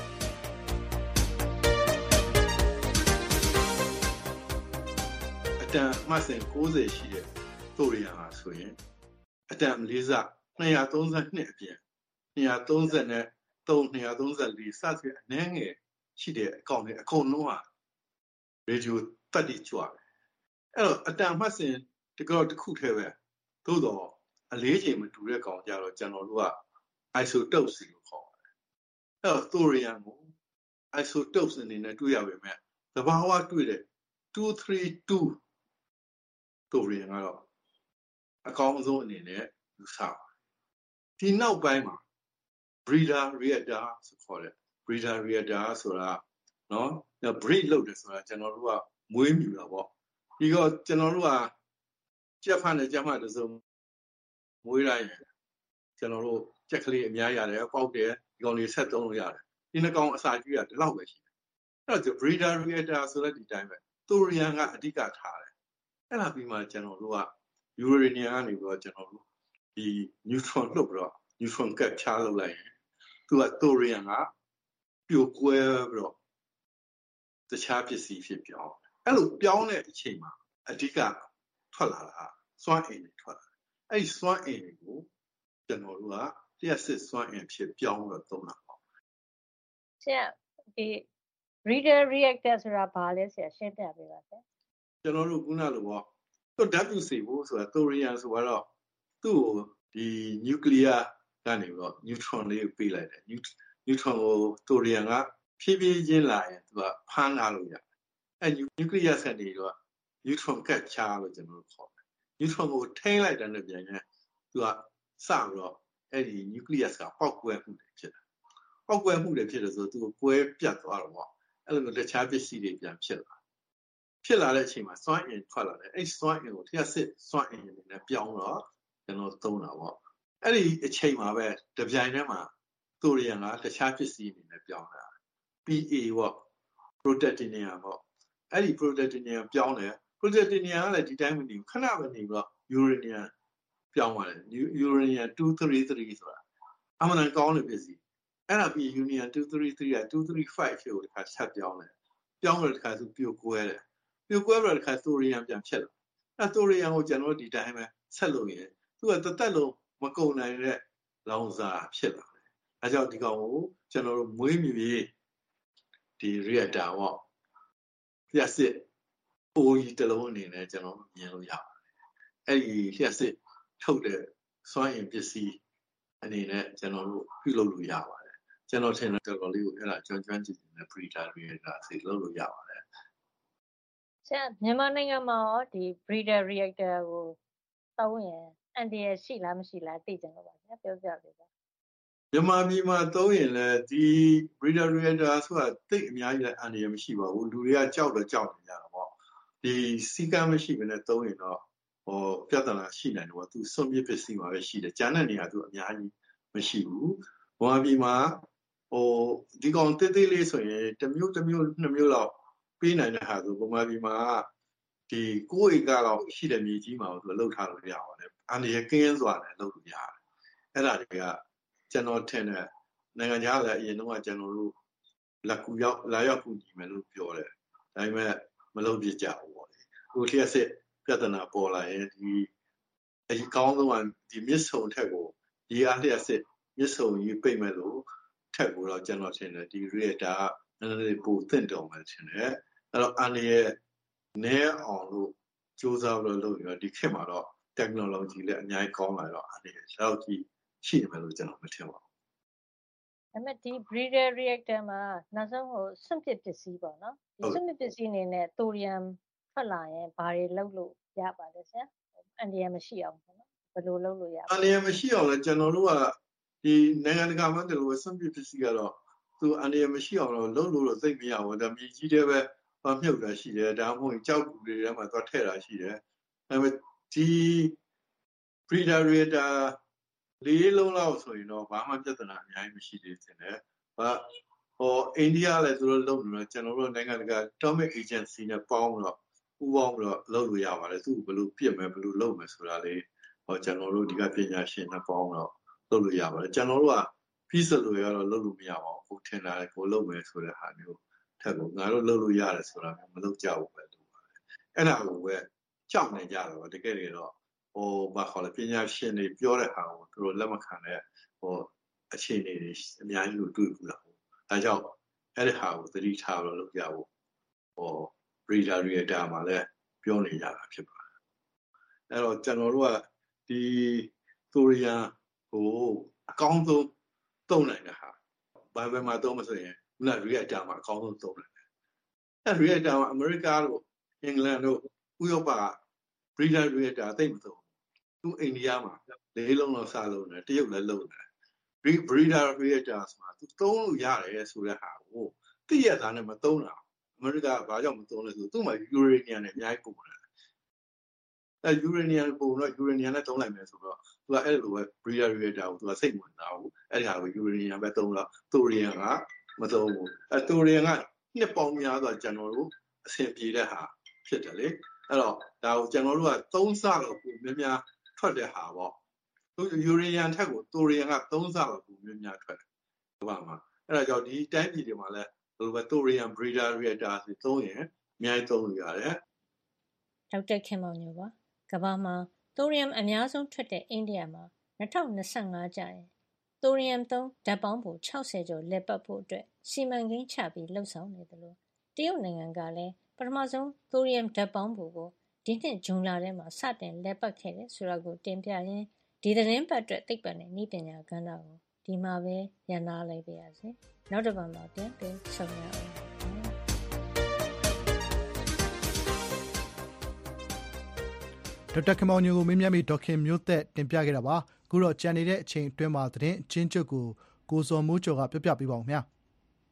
အတန်မှတ်စဉ်၉၀ရှိတဲ့သိုရီယမ်ဟာဆိုရင်အတန်လေးစ၂၃၂အပြင်၂၃၃ ၂၃၄စသဖြင့်အနည်းငယ်ရှိတဲ့အကောင်တွေအကုန်လုံးဟာရေဒီယိုသတ္တိကြွတယ်အဲ့တော့အတန်မှတ်စဉ်တကောတစ်ခုတည်းပဲသို့တော့အလေးချိန်မတူတဲ့ကောင်ကြတော့ကျွန်တော်တို့က isotopes လို့ခေါ်တယ်အဲ့တော့သိုရီယမ်ကို isotopes အနေနဲ့တွေ့ရပေမဲ့သဘာဝတွေ့တဲ့two three twoသိုရီယမ်ကတော့အကောင်းဆုံးအနေနဲ့ယူဆပါတယ်ဒီနောက်ပိုင်းမှာbreeder reactor ဆိုခေါ်တဲ့ breeder reactor ဆိုတာနော် breed လုပ်တယ်ဆိုတာကျွန်တော်တို့ကမွေးမြူတာပေါ့ဒီကကျွန်တော်တို့ကကြက်ဖတ်နဲ့ကြက်မှတ်တဲ့စုံမွေးလိုက်ရင်ကျွန်တော်တို့ကြက်ကလေးအများကြီးရတယ်ပေါက်တယ်ဒီကောင်လေးဆက်သုံးလို့ရတယ်ဒီနှကောင်အစာကြီးကဒီလောက်ပဲရှိတယ်အဲ့တော့ breeder reactor ဆိုတဲ့ဒီတိုင်းပဲသိုရီယမ်ကအဓိကထားတယ်အဲ့ဒါပြီးမှကျွန်တော်တို့က uranium ကနေပြီးတော့ကျွန်တော်တို့ဒီ neutron လွတ်ပြီးတော့ neutron ကပ်ချလုပ်လိုက်ရင်သူကသိုရီယမ်ကပြိုကွဲပြီးတော့တခြားပစ္စည်းဖြစ်ပြောင်းအဲ့လိုပြောင်းတဲ့အချိန်မှာအဓိကထွက်လာတာစွမ်းအင်တွေထွက်လာအဲ့ဒီစွမ်းအင်တွေကိုကျွန်တော်တို့ကလျှပ်စစ်စွမ်းအင်ဖြစ်ပြောင်းတော့သုံးတာပေါ့ဆရာဒီ breeder reactor ဆိုတာဘာလဲဆရာရှင်းပြပေးပါဆရာကျွန်တော်တို့ခုနလိုပေါ့သူဓာတ်ပြုစေဖို့ဆိုတာသိုရီယမ်ဆိုတော့သူ့ကိုဒီ nuclear ကနေပြီးတော့ neutron လေးကိုပေးလိုက်တယ် neutron ကိုသိုရီယမ်ကဖြည်းဖြည်းချင်းလာရင်သူကဖမ်းလာလို့ရတယ်အဲ nuclear ဆက်တွေတော့ neutron ကတ်ချလို့ကျွန်တော်တို့ခေါ်တယ် neutron ကိုထိန်းလိုက်တဲ့နဲ့ပြန်ရင်သူကစပြီးတော့အဲ့ဒီ nucleus ကပေါက်ကွဲမှုတွေဖြစ်တယ်ပေါက်ကွဲမှုတွေဖြစ်တယ်ဆိုသူကကွဲပြတ်သွားတော့ပေါ့အဲ့လိုမျိုးတခြားပစ္စည်းတွေပြန်ဖြစ်လာဖြစ်လာတဲ့အချိန်မှာစွမ်းအင်ထွက်လာတယ်အဲ့စွမ်းအင်ကိုလျှပ်စစ်စွမ်းအင်တွေနဲ့ပြောင်းတော့ကျွန်တော်သုံးတာပေါ့အဲ့ဒီအချိန်မှာပဲတပြိုင်တည်းမှာသိုရီယမ်ကတခြားပစ္စည်းတွေနဲ့ပြောင်းတာ ပီ အေ ပေါ့ protactinium ပေါ့အဲ့ဒီ protactinium ပြောင်းတယ် protactinium ကလည်းဒီတိုင်းမနေဘူးခဏပဲနေပြီးတော့ uranium ပြောင်းသွားတယ် uranium two three three ဆိုတာအမှန်တန်ကောင်းတဲ့ပစ္စည်းအဲ့ဒါပြီး uranium two three three ကtwo three five ဖြစ်ကိုတစ်ခါဆက်ပြောင်းတယ်ပြောင်းတော့တစ်ခါသူပြိုကွဲတယ်ပြိုကွဲတော့တစ်ခါ thorium ပြန်ဖြစ်လာအဲ့ thorium ကိုကျွန်တော်ဒီတိုင်းပဲဆက်လို့ရင်သူကတသက်လုံးမကုန်နိုင်တဲ့လောင်စာဖြစ်လာတယ်အဲကြောင့်ဒီကောင်ကိုကျွန်တော်တို့မွေးမြူရေးဒီ reactor ပေါ့လျှပ်စစ်ပိုးကြီးတစ်လုံးအနေနဲ့ကျွန်တော်မြင်လို့ရပါတယ်အဲ့ဒီလျှပ်စစ်ထုတ်တဲ့စွမ်းအင်ပစ္စည်းအနေနဲ့ကျွန်တော်တို့ပြုလုပ်လို့ရပါတယ်ကျွန်တော်ထင်တယ်တော်တော်လေးကိုအဲ့ဒါကျွမ်းကျွမ်းကျင်ကျင်နဲ့ breeder reactor ဆီလုပ်လို့ရပါတယ်ဆရာမြန်မာနိုင်ငံမှာရောဒီ breeder reactor ကိုတောင်းရင်အန်တီရရှိလားမရှိလားသိကြလို့ပါဆရာပြောပြပေးပါမြန်မာပြည်မှာသုံးရင်လည်းဒီ breeder reactor ဆိုတာတိတ်အများကြီးလည်းအန်တီရမရှိပါဘူးလူတွေကကြောက်တော့ကြောက်နေကြတာပေါ့ဒီစီကံမရှိဘဲနဲ့သုံးရင်တော့ဟောပြဿနာရှိနိုင်တယ်ပေါ့သူစွန့်ပစ်ပစ္စည်းမှာပဲရှိတယ်ကျန်တဲ့နေရာသူအများကြီးမရှိဘူးမြန်မာပြည်မှာဟိုဒီကောင်တိတ်တိတ်လေးဆိုရင်တစ်မျိုးတစ်မျိုးနှစ်မျိုးလောက်ပေးနိုင်တဲ့ဟာဆိုမြန်မာပြည်မှာဒီကိုယ့်ဧကလောက်ရှိတဲ့မြေကြီးမှာသူလှုပ်ထားလို့ရပါတယ်အန်ဒီရကင်းစွာနဲ့လှုပ်လို့ရတယ်အဲ့ဒါတွေကကျွန်တော်ထင်တယ်နိုင်ငံခြားလည်းအရင်တော့ကျွန်တော်တို့လက်ကူရောက်လာရောက်ကူညီမယ်လို့ပြောတယ်ဒါပေမဲ့မလုပ်ပြကြဘူးပေါ့လေကိုလျှက်စစ်ပြဿနာပေါ်လာရင်ဒီအကောင်းဆုံးကဒီမြစ်ဆုံထက်ကိုရေအားလျှက်စစ်မြစ်ဆုံကြီးပိတ်မဲ့လို့ထက်ကိုတော့ကျွန်တော်ထင်တယ်ဒီ reactor ကနည်းနည်းပိုသင့်တော်မယ်ထင်တယ်အဲ့တော့အန်ဒီရဲ့နဲအောင်လို့စူးစမ်းလို့လုပ်ရဒီခေတ်မှာတော့ technology လည်းအများကြီးကောင်းလာတော့အန်ဒီရဲ့လောက်ကြီးရှိနေမယ်လို့ကျွန်တော်မထင်ပါဘူးဒါပေမဲ့ဒီ breeder reactor မှာနောက်ဆုံးဟိုစွန့်ပစ်ပစ္စည်းပေါ့နော်ဒီစွန့်ပစ်ပစ္စည်းအနေနဲ့ thorium ထွက်လာရင်ဘာတွေလုပ်လို့ရပါလဲဆရာအန္တရာယ်မရှိအောင်ပေါ့နော်ဘယ်လိုလုပ်လို့ရပါလဲအန္တရာယ်မရှိအောင်လဲကျွန်တော်တို့ကဒီနိုင်ငံတကာမှာတလို့စွန့်ပစ်ပစ္စည်းကတော့သူအန္တရာယ်မရှိအောင်တော့လုပ်လို့တော့သိမရဘူးဒါမြေကြီးတဲ့ပဲမြုပ်တာရှိတယ်ဒါမှမဟုတ်ကြောက်ကူတွေထဲမှာသွားထည့်တာရှိတယ်ဒါပေမဲ့ဒီ breeder reactor လေးလုံးလောက်ဆိုရင်တော့ဘာမှပြဿနာအများကြီးမရှိသေးဘူးတဲ့။ဘာဟိုအိန္ဒိယလည်းသူတို့လုပ်နေတော့ကျွန်တော်တို့နိုင်ငံတကာ Atomic Agency နဲ့ပေါင်းတော့ပူးပေါင်းတော့လုပ်လို့ရပါတယ်။သူ့ဘယ်လိုပြစ်မယ်ဘယ်လိုလုပ်မယ်ဆိုတာလေးဟောကျွန်တော်တို့ဒီကပညာရှင်နဲ့ပေါင်းတော့လုပ်လို့ရပါတယ်။ကျွန်တော်တို့ကပြီးစလို့ရတော့လုပ်လို့မရပါဘူး။ကိုထင်တာကိုလုပ်မယ်ဆိုတဲ့ဟာမျိုးထက်ကိုငါတို့လုပ်လို့ရတယ်ဆိုတာမျိုးမလုပ်ကြဘူးပဲလို့ပါတယ်။အဲ့ဒါကိုပဲကြောက်နေကြတော့တကယ်တော့ဟိုဘာခေါ်လဲပညာရှင်တွေပြောတဲ့ဟာကိုသူတို့လက်မခံတဲ့ဟိုအခြေအနေတွေအများကြီးကိုတွေ့ဘူးလားဒါကြောင့်အဲ့ဒီဟာကိုသတိထားလို့လုပ်ကြဖို့ဟို breeder reactor မှာလည်းပြောနေကြတာဖြစ်ပါတယ်အဲ့တော့ကျွန်တော်တို့ကဒီ thorium ကိုအကောင်းဆုံးသုံးနိုင်တဲ့ဟာဘာပဲမှာသုံးမဆိုရင်ခုန reactor မှာအကောင်းဆုံးသုံးနိုင်တယ်အဲ့ reactor မှာအမေရိကတို့အင်္ဂလန်တို့ဥရောပကbreeder reactor သိမ့်မသုံးသူအိန္ဒိယမှာလေးလုံးလောက်စားလုံးတယ်တရုတ်လည်းလုံးတယ် breeder reactor မှာသူသုံးလို့ရတယ်ဆိုတဲ့ဟာကိုသိရတာနဲ့မသုံးတာအမေရိကဘာကြောင့်မသုံးလဲဆိုသူ့မှာ uranium နဲ့အများကြီးပုံတယ်အဲ uranium ပုံတော့ uranium နဲ့သုံးလိုက်မယ်ဆိုတော့သူကအဲ့လိုပဲ breeder reactor ကိုသူကစိတ်ဝင်စားဘူးအဲ့ဒီဟာကို uranium ပဲသုံးတော့ thorium ကမသုံးဘူးအဲ thorium ကနှစ်ပေါင်းများစွာကျွန်တော်တို့အဆင်ပြေတဲ့ဟာဖြစ်တယ်လေအဲ့တော့ဒါကိုကျွန်တော်တို့ကသုံးဆလောက်ကိုများများထွက်တဲ့ဟာပေါ့သူယူရေနီယံထက်ကိုတိုရီယံကသုံးဆလောက်ကိုများများထွက်တယ်ဒီမှာမှာအဲ့ဒါကြောင့်ဒီတိုင်းပြည်တွေမှာလည်းဘယ်လိုပဲတိုရီယံ breeder reactor ဆိုသုံးရင်အများကြီးသုံးလို့ရတယ်ဒေါက်တာခင်မောင်ညိုပါကမ္ဘာမှာတိုရီယံအများဆုံးထွက်တဲ့အိန္ဒိယမှာ၂၀၂၅ကျရင်တိုရီယံသုံးဓာတ်ပေါင်းပို၆၀ကျော်လက်ပတ်ဖို့အတွက်စီမံကိန်းချပြီးလှုပ်ဆောင်နေတယ်လို့တရုတ်နိုင်ငံကလည်းပထမဆုံးတိုရီယံဓာတ်ပေါင်းပိုကိုဒီနှစ်ဇွန်လထဲမှာစတင်လက်ပတ်ခဲ့တယ်ဆိုတာကိုတင်ပြရင်းဒီသတင်းပတ်အတွက်သိပ္ပံနဲ့နည်းပညာကဏ္ဍကိုဒီမှာပဲရန်နာလိုက်ပါရစေ။နောက်တစ်ပတ်မှာပြန်ပြီးဆုံရအောင်။ဒေါက်တာခင်မောင်ညိုကိုမင်းမြတ်မီဒေါက်ခင်မျိုးသက်တင်ပြခဲ့တာပါ။အခုတော့ကြံနေတဲ့အချိန်အတွင်းမှာသတင်းအချင်းချုပ်ကိုကိုစောမိုးကျော်ကပြပြပေးပါဦးခင်ဗျာ။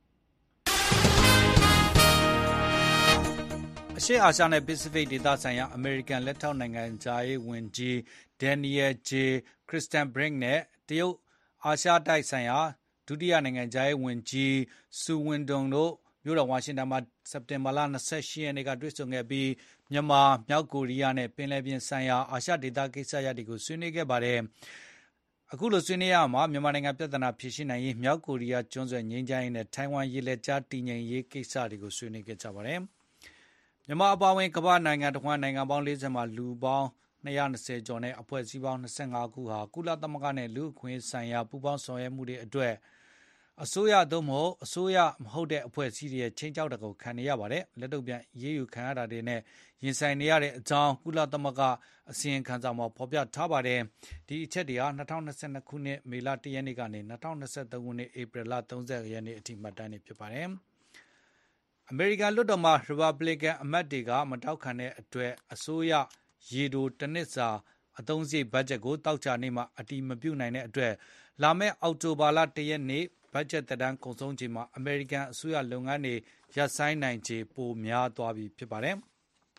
အရှေ့အာရှနဲ့ပစိဖိတ်ဒေသဆိုင်ရာအမေရိကန်လက်ထောက်နိုင်ငံခြားရေးဝန်ကြီး Daniel J. Kritenbrink နဲ့တရုတ်အာရှတိုက်ဆိုင်ရာဒုတိယနိုင်ငံခြားရေးဝန်ကြီး Su Weidong တို့မြို့တော်ဝါရှင်တန်မှာစက်တင်ဘာလ၂၈ရက်နေ့ကတွေ့ဆုံခဲ့ပြီးမြန်မာ၊မြောက်ကိုရီးယားနဲ့ပင်လယ်ပြင်ဆိုင်ရာအာရှဒေသကိစ္စရပ်တွေကိုဆွေးနွေးခဲ့ပါတယ်။အခုလိုဆွေးနွေးရမှာမြန်မာနိုင်ငံပြဿနာဖြေရှင်းနိုင်ရေးမြောက်ကိုရီးယားကျွန်းဆွယ်ငြိမ်းချမ်းရေးနဲ့ထိုင်ဝမ်ရေလက်ကြားတည်ငြိမ်ရေးကိစ္စတွေကိုဆွေးနွေးခဲ့ကြပါတယ်။မြန်မာအပါအဝင်ကမ္ဘာနိုင်ငံတစ်ဝန်းနိုင်ငံပေါင်း၄၀မှာလူပေါင်း၂၂၀ကျော်နဲ့အဖွဲ့အစည်းပေါင်း၂၅ခုဟာကုလသမဂ္ဂနဲ့လူ့အခွင့်အရေးဆိုင်ရာပူးပေါင်းဆောင်ရွက်မှုတွေအတွက်အစိုးရသို့မဟုတ်အစိုးရမဟုတ်တဲ့အဖွဲ့အစည်းတွေရဲ့ချိန်ချောက်တာကိုခံနေရပါတယ်။လက်တုပ်ပြန်ရေးယူခံရတာတွေနဲ့ရင်ဆိုင်နေရတဲ့အကြောင်းကုလသမဂ္ဂအစီရင်ခံစာမှာဖော်ပြထားပါတယ်။ဒီအချက်တွေဟာ၂၀၂၂ခုနှစ်မေလ၁ရက်နေ့ကနေ၂၀၂၃ခုနှစ်ဧပြီလ၃၀ရက်နေ့အထိမှတ်တမ်းတွေဖြစ်ပါတယ်။အမေရိကန်လွှတ်တော်မှာရီပတ်ဘလစ်ကန်အမတ်တွေကမတောက်ခံတဲ့အတွက်အစိုးရရေတိုတစ်နှစ်စာအသုံးစရိတ်ဘတ်ဂျက်ကိုတောက်ချနေမှာအတီးမပြုတ်နိုင်တဲ့အတွက်လာမယ့်အောက်တိုဘာလ၁ရက်နေ့ဘတ်ဂျက်သက်တမ်းကုန်ဆုံးချိန်မှာအမေရိကန်အစိုးရလုပ်ငန်းတွေရပ်ဆိုင်းနိုင်ခြေပိုများသွားပြီဖြစ်ပါတယ်။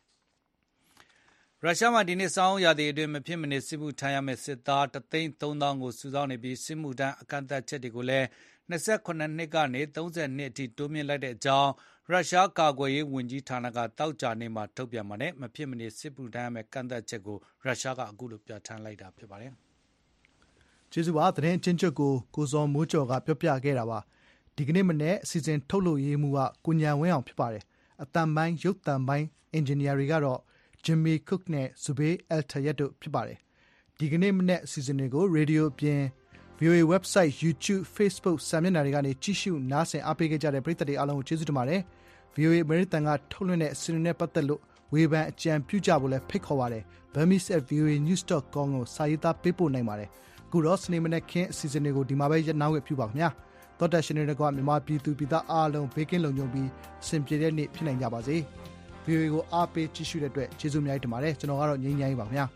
ရုရှားမှာဒီနှစ်ဆောင်းရာသီအတွင်းမဖြစ်မနေစစ်မှုထမ်းရမယ့်စစ်သားတသိန်းသုံးသောင်းကိုစုဆောင်းနေပြီးစစ်မှုထမ်းအကန့်အသတ်ချက်တွေကိုလည်း၂၈နှစ်ကနေ၃၀နှစ်အထိတိုးမြင့်လိုက်တဲ့အကြောင်းရုရှားကာကွယ်ရေးဝန်ကြီးဌာနကတောက်ကြနေမှာထုတ်ပြန်ပါတယ်မဖြစ်မနေစစ်မှုထမ်းရမယ့်ကန့်သတ်ချက်ကိုရုရှားကအခုလိုပြဋ္ဌာန်းလိုက်တာဖြစ်ပါတယ်။ကျေးဇူးပါသတင်းအချင်းချုပ်ကိုကိုစောမိုးကျော်ကပြောပြခဲ့တာပါ။ဒီကနေ့မနေ့အစီအစဉ်ထုတ်လို့ရေးမှုကကိုညံဝင်းအောင်ဖြစ်ပါတယ်။အတန်ပိုင်းရုပ်တံပိုင်းအင်ဂျင်နီယာတွေကတော့ Jimmy Cook နဲ့ Zubay Altayet တို့ဖြစ်ပါတယ်။ဒီကနေ့မနေ့အစီအစဉ်တွေကိုရေဒီယိုအပြင် ဗွီအိုအေ website, YouTube, Facebook စာမျက်နှာတွေကနေကြည့်ရှုနားဆင်အားပေးခဲ့ကြတဲ့ပရိသတ်တွေအားလုံးကိုကျေးဇူးတင်ပါတယ်။ ဗွီအိုအေ American ကထုတ်လွှင့်တဲ့အစီအစဉ်နဲ့ပတ်သက်လို့ဝေဖန်အကြံပြုကြဖို့လည်းဖိတ်ခေါ်ပါတယ်။ burmese at v o a news dot com ကိုစာရေးသားပေးပို့နိုင်ပါတယ်။အခုတော့စနေမနေ့ခင်းအစီအစဉ်တွေကိုဒီမှာပဲရပ်နားဝတ်ပြုပါခင်ဗျာ။သောတာရှင်တွေကမြန်မာပြည်သူပြည်သားအားလုံးဘေးကင်းလုံခြုံပြီးအဆင်ပြေတဲ့နေ့ဖြစ်နိုင်ကြပါစေ။ ဗီအိုအေ ကိုအားပေးကြည့်ရှုတဲ့အတွက်ကျေးဇူးအများကြီးတင်ပါတယ်ကျွန်တော်ကတော့ငြိမ်းချမ်းရေးပါခင်ဗျာ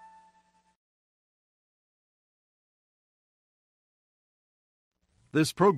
This program